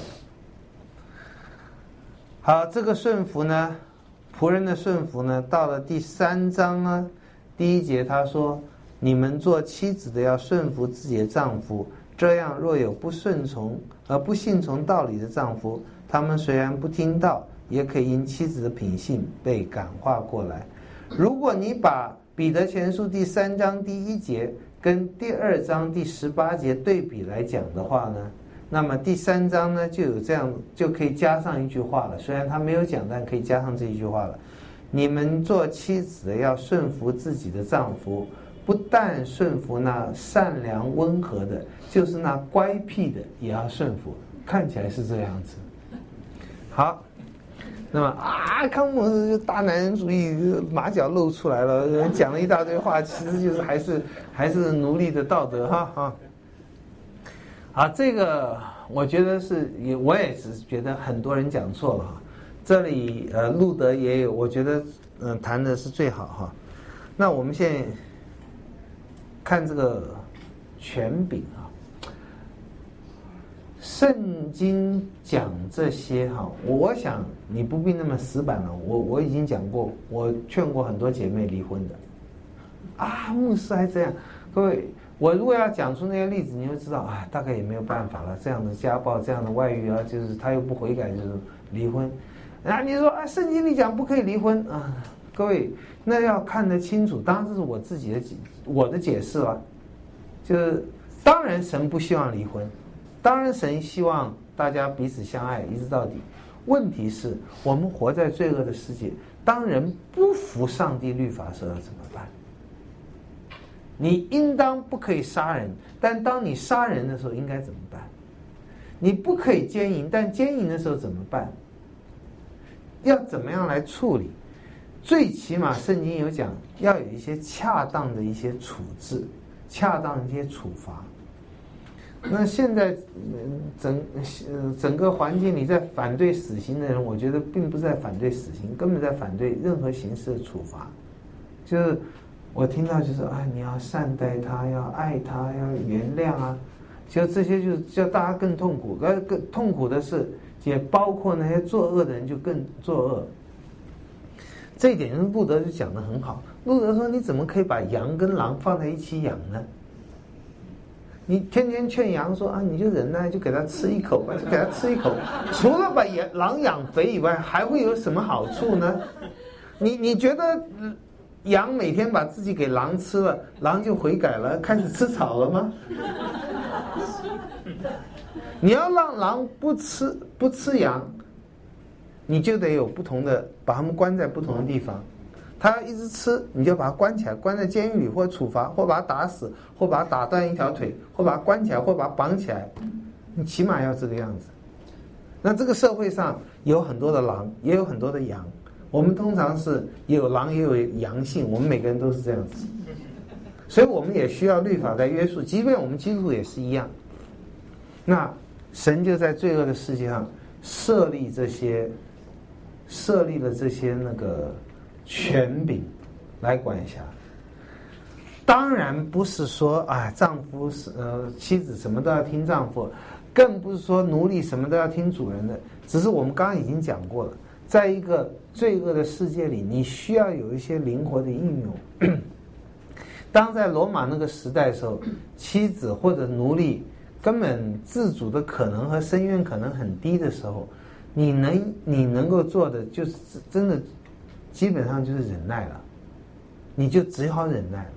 好，这个顺服呢，仆人的顺服呢，到了第三章呢，第一节他说，你们做妻子的要顺服自己的丈夫，这样若有不顺从而不信从道理的丈夫，他们虽然不听道，也可以因妻子的品性被感化过来。如果你把彼得前书第三章第一节跟第二章第十八节对比来讲的话呢，那么第三章呢就有这样，就可以加上一句话了，虽然他没有讲，但可以加上这一句话了。你们做妻子的要顺服自己的丈夫，不但顺服那善良温和的，就是那乖僻的也要顺服。看起来是这样子。好，那么啊，康姆斯就大男人主义马脚露出来了，讲了一大堆话，其实就是还是还是奴隶的道德哈哈。好，这个我觉得是也我也是觉得很多人讲错了哈。这里呃，路德也有，我觉得嗯、呃、谈的是最好哈。那我们现在看这个权柄啊，圣经讲这些哈，我想你不必那么死板了。我我已经讲过，我劝过很多姐妹离婚的。啊，牧师还这样，各位，我如果要讲出那些例子，你会知道啊，大概也没有办法了。这样的家暴，这样的外遇啊，就是他又不悔改，就是离婚。啊，你说啊，圣经里讲不可以离婚啊，各位，那要看得清楚。当然这是我自己的我的解释了，就是当然神不希望离婚， 当然神希望大家彼此相爱，一直到底。问题是我们活在罪恶的世界，当人不服上帝律法的时候要怎么办？你应当不可以杀人，但当你杀人的时候应该怎么办？你不可以奸淫，但奸淫的时候怎么办？要怎么样来处理？最起码圣经有讲，要有一些恰当的一些处置，恰当的一些处罚。那现在整整个环境里，在反对死刑的人，我觉得并不是在反对死刑，根本在反对任何形式的处罚。就是我听到就是啊，你要善待他，要爱他，要原谅啊，就这些就是叫大家更痛苦。而更痛苦的是，也包括那些作恶的人就更作恶。这一点路德就讲得很好。路德说：“你怎么可以把羊跟狼放在一起养呢？你天天劝羊说啊，你就忍耐，就给它吃一口吧，就给它吃一口。除了把狼养肥以外，还会有什么好处呢？你你觉得羊每天把自己给狼吃了，狼就悔改了，开始吃草了吗？你要让狼不吃不吃羊，你就得有不同的，把它们关在不同的地方。他要一直吃，你就把它关起来，关在监狱里，或处罚，或把它打死，或把它打断一条腿，或把它关起来，或把它绑起来。你起码要这个样子。那这个社会上有很多的狼，也有很多的羊。我们通常是有狼也有羊性，我们每个人都是这样子。所以我们也需要律法来约束，即便我们基督徒也是一样。那神就在罪恶的世界上设立这些，设立了这些那个权柄来管辖。当然不是说啊，丈夫是呃妻子什么都要听丈夫，更不是说奴隶什么都要听主人的。只是我们刚刚已经讲过了，在一个罪恶的世界里，你需要有一些灵活的应用。当在罗马那个时代的时候，妻子或者奴隶根本自主的可能和申冤可能很低的时候，你能你能够做的就是真的基本上就是忍耐了，你就只好忍耐了。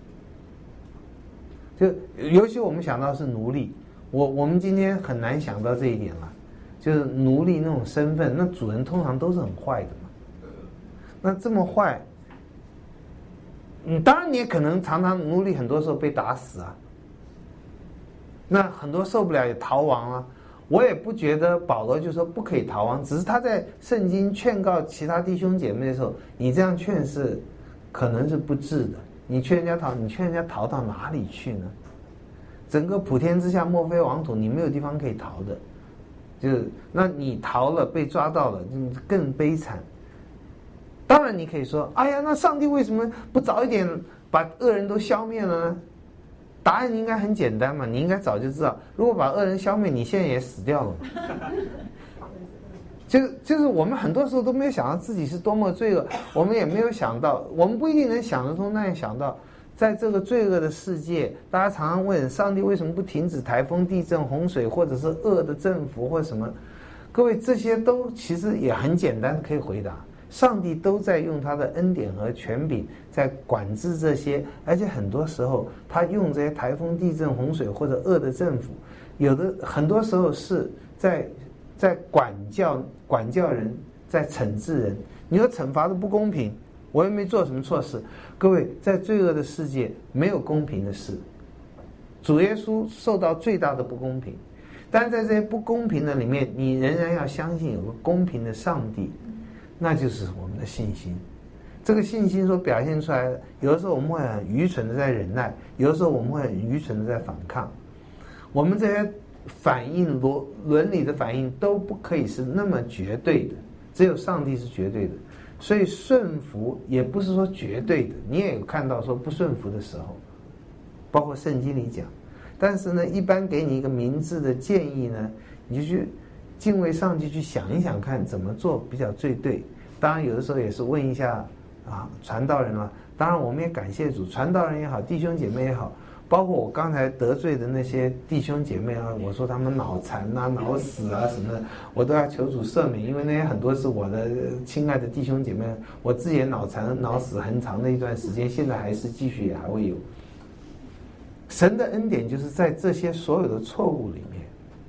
就尤其我们想到是奴隶，我我们今天很难想到这一点了，就是奴隶那种身份，那主人通常都是很坏的嘛。那这么坏，嗯，当然你也可能常常奴隶很多时候被打死啊，那很多受不了也逃亡啊。我也不觉得保罗就说不可以逃亡，只是他在圣经劝告其他弟兄姐妹的时候，你这样劝是可能是不智的。你劝人家逃，你劝人家逃到哪里去呢？整个普天之下莫非王土，你没有地方可以逃的。就是那你逃了，被抓到了，更悲惨。当然你可以说，哎呀，那上帝为什么不早一点把恶人都消灭了呢？答案应该很简单嘛，你应该早就知道，如果把恶人消灭，你现在也死掉了嘛。就就是我们很多时候都没有想到自己是多么罪恶，我们也没有想到，我们不一定能想得通，那也想到，在这个罪恶的世界，大家常常问上帝为什么不停止台风、地震、洪水，或者是恶的政府或什么？各位，这些都其实也很简单可以回答。上帝都在用他的恩典和权柄在管制这些，而且很多时候他用这些台风、地震、洪水或者恶的政府，有的很多时候是在在管教管教人，在惩治人。你说惩罚的不公平，我又没做什么错事。各位，在罪恶的世界没有公平的事，主耶稣受到最大的不公平，但在这些不公平的里面，你仍然要相信有个公平的上帝。那就是我们的信心。这个信心所表现出来的，有的时候我们会很愚蠢的在忍耐，有的时候我们会很愚蠢的在反抗。我们这些反应伦伦理的反应都不可以是那么绝对的，只有上帝是绝对的。所以顺服也不是说绝对的，你也有看到说不顺服的时候，包括圣经里讲。但是呢，一般给你一个明智的建议呢，你就去敬畏上帝，去想一想看怎么做比较最对。当然有的时候也是问一下啊传道人了。当然我们也感谢主，传道人也好，弟兄姐妹也好，包括我刚才得罪的那些弟兄姐妹啊，我说他们脑残啊、脑死啊什么的，我都要求主赦免，因为那些很多是我的亲爱的弟兄姐妹，我自己也脑残、脑死很长的一段时间，现在还是继续也还会有。神的恩典就是在这些所有的错误里面，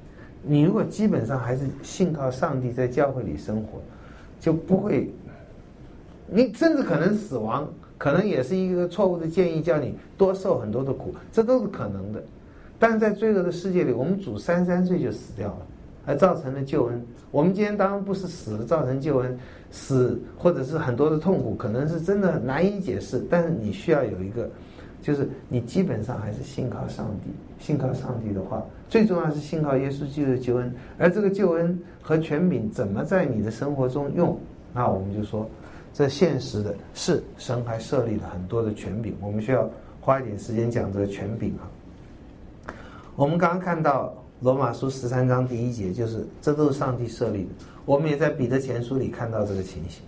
你如果基本上还是信靠上帝，在教会里生活，就不会，你甚至可能死亡，可能也是一个错误的建议，叫你多受很多的苦，这都是可能的。但是在罪恶的世界里，我们主三十三岁就死掉了，还造成了救恩。我们今天当然不是死了造成救恩，死或者是很多的痛苦，可能是真的难以解释。但是你需要有一个，就是你基本上还是信靠上帝。信靠上帝的话，最重要是信靠耶稣基督的救恩。而这个救恩和权柄怎么在你的生活中用，那我们就说，这现实的是神还设立了很多的权柄，我们需要花一点时间讲这个权柄哈。我们刚刚看到罗马书十三章第一节，就是这都是上帝设立的。我们也在彼得前书里看到这个情形，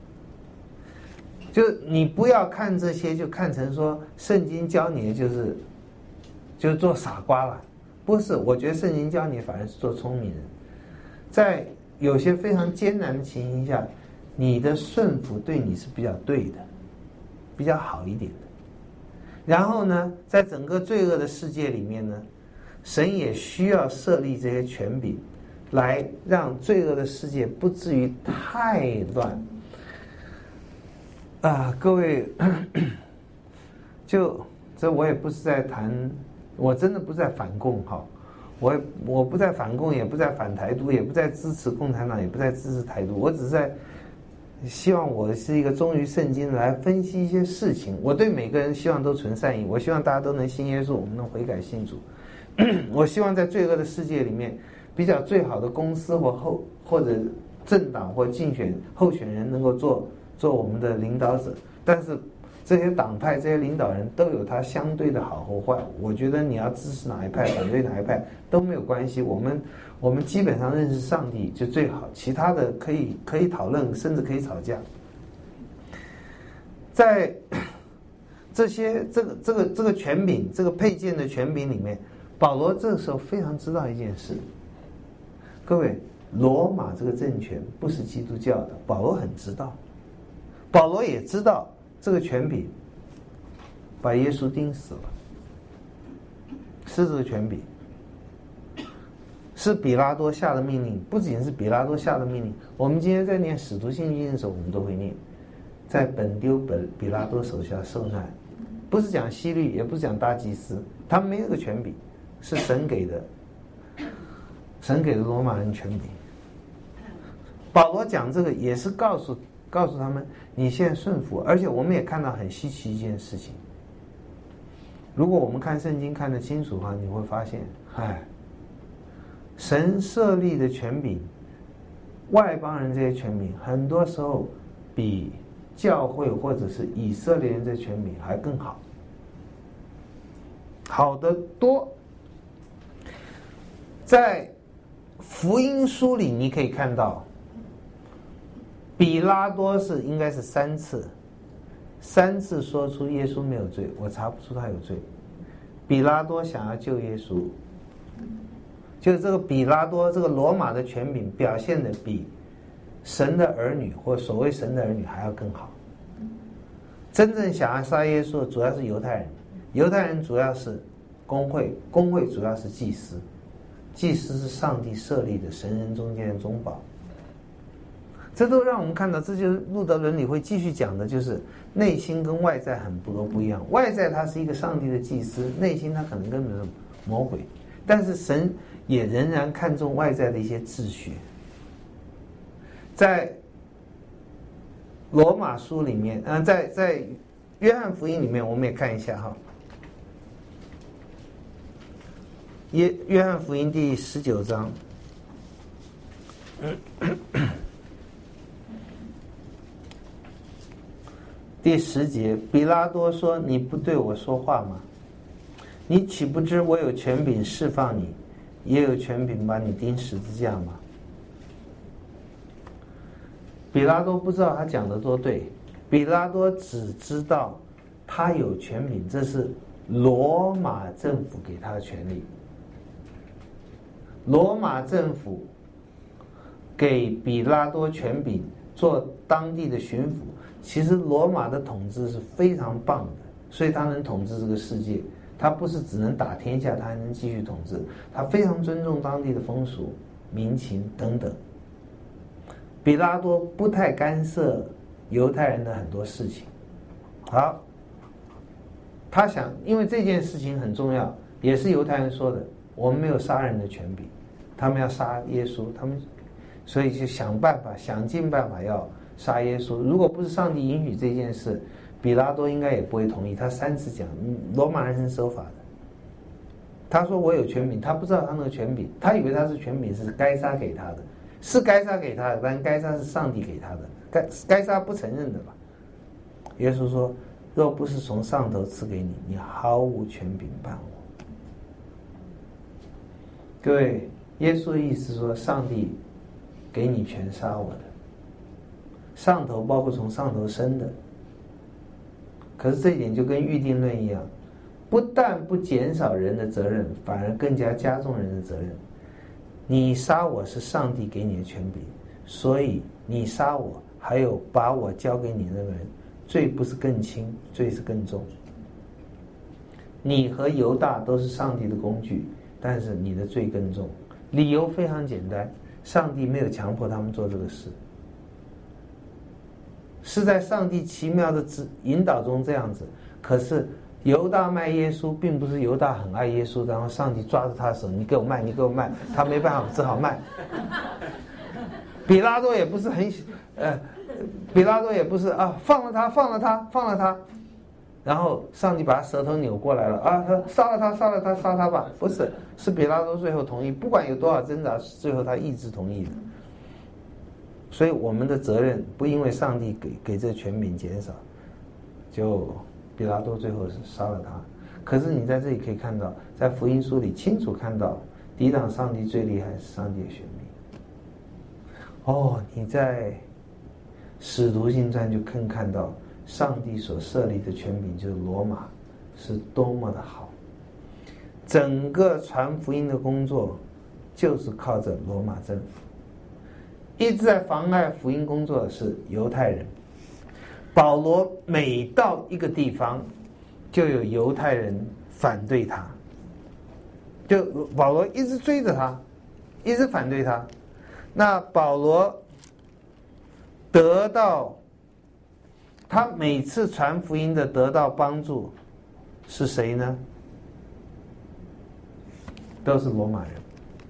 就你不要看这些就看成说圣经教你的就是就是做傻瓜了，不是。我觉得圣经教你反而是做聪明人，在有些非常艰难的情形下，你的顺服对你是比较对的，比较好一点的。然后呢，在整个罪恶的世界里面呢，神也需要设立这些权柄，来让罪恶的世界不至于太乱。啊，各位，就这我也不是在谈，我真的不是在反共哈，我也我不在反共，也不在反台独，也不在支持共产党，也不在支持台独，我只是在希望我是一个忠于圣经来分析一些事情。我对每个人希望都存善意，我希望大家都能信耶稣，我们能悔改信主。我希望在罪恶的世界里面，比较最好的公司或后或者政党或竞选候选人能够做做我们的领导者，但是这些党派这些领导人都有他相对的好和坏。我觉得你要支持哪一派反对哪一派都没有关系，我们我们基本上认识上帝就最好，其他的可以可以讨论，甚至可以吵架。在这些这个这个这个权柄，这个配件的权柄里面，保罗这个时候非常知道一件事，各位，罗马这个政权不是基督教的，保罗很知道。保罗也知道这个权柄把耶稣钉死了，是这个权柄，是比拉多下的命令。不仅是比拉多下的命令，我们今天在念使徒信经的时候，我们都会念，在本丢本比拉多手下受难。不是讲希律，也不是讲大祭司，他们没有这个权柄，是神给的，神给的罗马人权柄。保罗讲这个也是告诉告诉他们，你现在顺服。而且我们也看到很稀奇一件事情，如果我们看圣经看得清楚的话，你会发现，哎，神设立的权柄，外邦人这些权柄，很多时候比教会或者是以色列人这些权柄还更好，好得多。在福音书里你可以看到，比拉多是应该是三次，三次说出耶稣没有罪，我查不出他有罪。比拉多想要救耶稣，就是这个比拉多这个罗马的权柄表现的比神的儿女或所谓神的儿女还要更好。真正想要杀耶稣的主要是犹太人，犹太人主要是公会，公会主要是祭司，祭司是上帝设立的神人中间的中保。这都让我们看到，这就是路德伦理会继续讲的，就是内心跟外在很多不一样。外在他是一个上帝的祭司，内心他可能根本是魔鬼，但是神也仍然看重外在的一些秩序。在罗马书里面，嗯、呃，在在约翰福音里面，我们也看一下哈。约约翰福音第十九章。第十节，比拉多说：“你不对我说话吗？你岂不知我有权柄释放你，也有权柄把你钉十字架吗？”比拉多不知道他讲的多对，比拉多只知道他有权柄，这是罗马政府给他的权利。罗马政府给比拉多权柄做当地的巡抚。其实罗马的统治是非常棒的，所以他能统治这个世界， 他不是只能打天下，他还能继续统治。他非常尊重当地的风俗民情等等。比拉多不太干涉犹太人的很多事情。好，他想，因为这件事情很重要，也是犹太人说的，我们没有杀人的权柄，他们要杀耶稣，他们所以就想办法，想尽办法要杀耶稣。如果不是上帝允许这件事，比拉多应该也不会同意。他三次讲，罗马人是守法的。他说我有权柄，他不知道他那个权柄，他以为他是权柄是该杀给他的，是该杀给他的，但该杀是上帝给他的，该该杀不承认的吧？耶稣说，若不是从上头赐给你，你毫无权柄办我。各位，耶稣的意思说，上帝给你权杀我的，上头包括从上头生的。可是这一点就跟预定论一样，不但不减少人的责任，反而更加加重人的责任。你杀我是上帝给你的权柄，所以你杀我，还有把我交给你那个人，罪不是更轻，罪是更重。你和犹大都是上帝的工具，但是你的罪更重。理由非常简单，上帝没有强迫他们做这个事，是在上帝奇妙的引导中这样子。可是犹大卖耶稣，并不是犹大很爱耶稣，然后上帝抓着他的手，你给我卖，你给我卖，他没办法，只好卖。比拉多也不是很，呃，比拉多也不是啊，放了他，放了他，放了他，然后上帝把他舌头扭过来了啊，杀了他，杀了他，杀他吧，不是，是比拉多最后同意，不管有多少挣扎，最后他一致同意的。所以我们的责任不因为上帝给给这权柄减少，就比拉多最后是杀了他。可是你在这里可以看到，在福音书里清楚看到，抵挡上帝最厉害是上帝的选民。哦，你在使徒行传就更看到上帝所设立的权柄就是罗马是多么的好。整个传福音的工作就是靠着罗马政府。一直在妨碍福音工作的是犹太人。保罗每到一个地方，就有犹太人反对他，就保罗一直追着他，一直反对他。那保罗得到他每次传福音的得到帮助是谁呢？都是罗马人。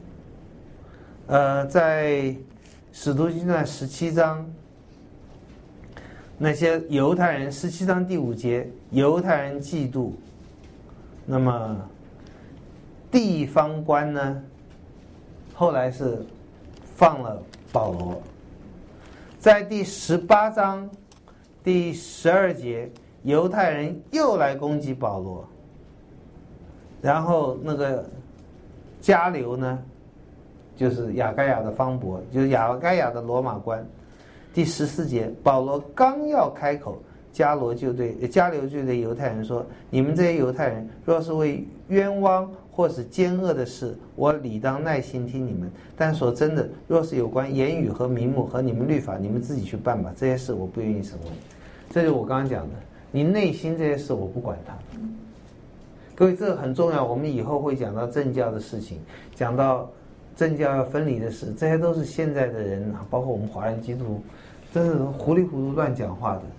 呃，在使徒行传十七章，那些犹太人，十七章第五节，犹太人嫉妒，那么地方官呢，后来是放了保罗。在第十八章第十二节，犹太人又来攻击保罗，然后那个加流呢，就是亚该亚的方伯，就是亚该亚的罗马官。第十四节，保罗刚要开口，加罗就对加流就对犹太人说：“你们这些犹太人，若是为冤枉或是奸恶的事，我理当耐心听你们；但所真的，若是有关言语和名目和你们律法，你们自己去办吧。这些事我不愿意审问。”这就是我刚刚讲的，你内心这些事我不管它。各位，这个很重要，我们以后会讲到政教的事情，讲到政教要分离的事，这些都是现在的人，包括我们华人基督徒，真是糊里糊涂乱讲话的。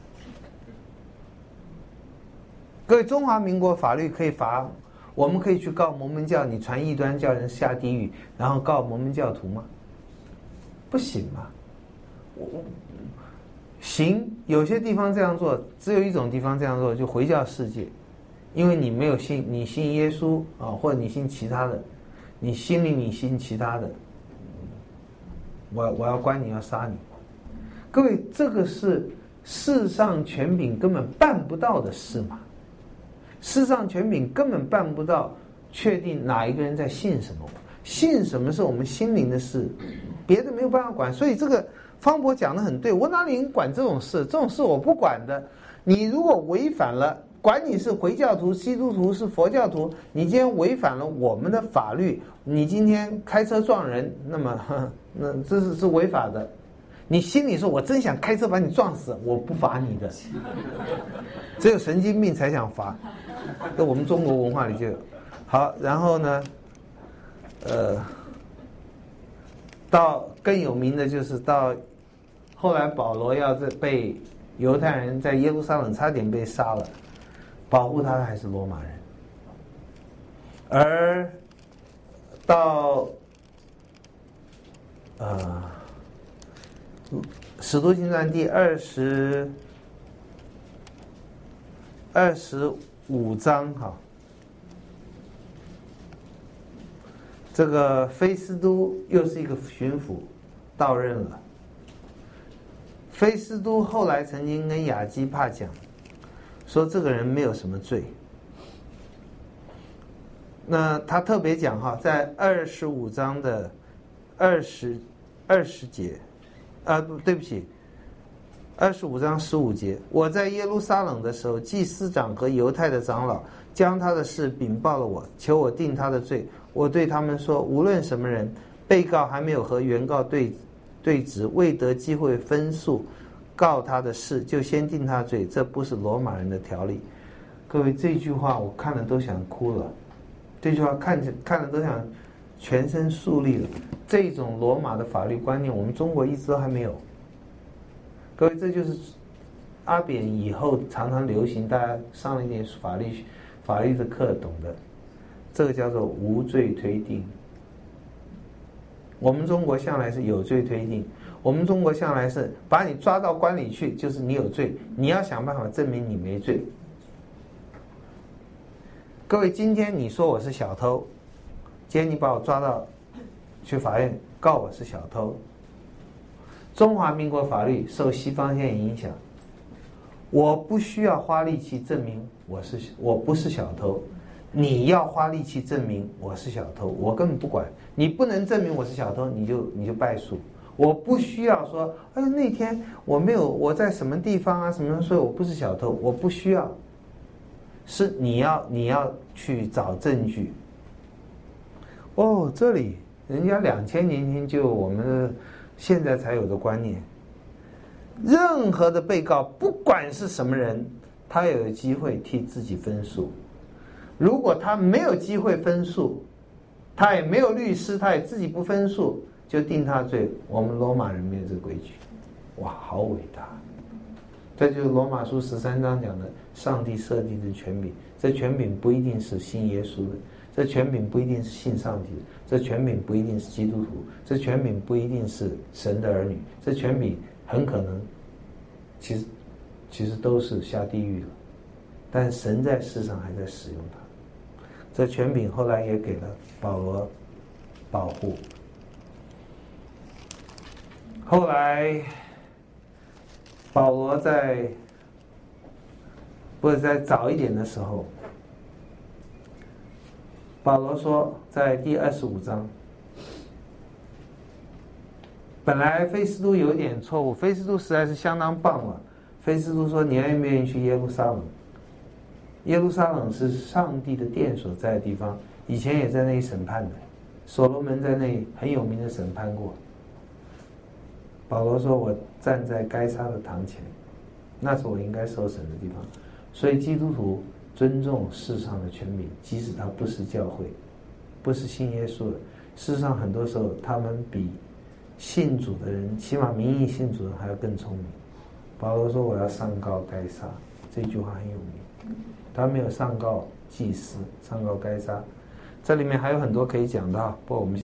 各位，中华民国法律可以罚，我们可以去告摩门教，你传异端叫人下地狱，然后告摩门教徒吗？不行嘛。我行，有些地方这样做，只有一种地方这样做，就回教世界，因为你没有信，你信耶稣啊，或者你信其他的，你心里你信其他的，我我要关你，要杀你。各位，这个是世上权柄根本办不到的事嘛。世上权柄根本办不到确定哪一个人在信什么，信什么是我们心灵的事，别的没有办法管。所以这个方伯讲得很对，我哪里能管这种事？这种事我不管的。你如果违反了，管你是回教徒、基督徒、是佛教徒，你今天违反了我们的法律，你今天开车撞人，那么呵那这是是违法的。 你心里说我真想开车把你撞死，我不罚你的。只有神经病才想罚，在我们中国文化里就有。好，然后呢，呃，到更有名的就是到后来保罗要是被犹太人在耶路撒冷差点被杀了，保护他的还是罗马人。而到呃《使徒行传》第二十二十五章哈，这个菲斯都又是一个巡抚到任了。菲斯都后来曾经跟亚基帕讲，说这个人没有什么罪。那他特别讲哈，在二十五章的二十二十节，啊不对不起，二十五章十五节，我在耶路撒冷的时候，祭司长和犹太的长老将他的事禀报了我，求我定他的罪。我对他们说，无论什么人，被告还没有和原告对对质，未得机会分诉告他的事，就先定他罪，这不是罗马人的条例。各位，这句话我看了都想哭了。这句话看着看了都想全身肃立了。这种罗马的法律观念，我们中国一直都还没有。各位，这就是阿扁以后常常流行，大家上了一点法律法律的课懂的，这个叫做无罪推定。我们中国向来是有罪推定，我们中国向来是把你抓到关里去，就是你有罪，你要想办法证明你没罪。各位，今天你说我是小偷，今天你把我抓到去法院告我是小偷。中华民国法律受西方现在影响，我不需要花力气证明我是我不是小偷，你要花力气证明我是小偷，我根本不管。你不能证明我是小偷，你就你就败诉。我不需要说，哎，那天我没有我在什么地方啊什么，所以我不是小偷，我不需要。是你要你要去找证据。哦，这里人家两千年前就有我们现在才有的观念，任何的被告不管是什么人，他也有机会替自己分诉。如果他没有机会分诉，他也没有律师，他也自己不分诉，就定他罪。我们罗马人没有这个规矩。哇，好伟大！这就是罗马书十三章讲的，上帝设立的权柄。这权柄不一定是信耶稣的，这权柄不一定是信上帝的，这权柄不一定是基督徒，这权柄不一定是神的儿女，这权柄很可能其实其实都是下地狱了。但神在世上还在使用它。这权柄后来也给了保罗保护。后来保罗在不是在早一点的时候，保罗说，在第二十五章，本来菲斯都有点错误，菲斯都实在是相当棒了。菲斯都说，你愿不愿意去耶路撒冷？耶路撒冷是上帝的殿所在的地方，以前也在那里审判的，所罗门在那里很有名的审判过。保罗说，我站在该撒的堂前，那是我应该受审的地方。所以基督徒尊重世上的权柄，即使他不是教会，不是信耶稣的。事实上很多时候他们比信主的人，起码名义信主的人还要更聪明。保罗说，我要上告该撒，这句话很有名。他没有上告祭司，上告该撒。这里面还有很多可以讲的，不过我们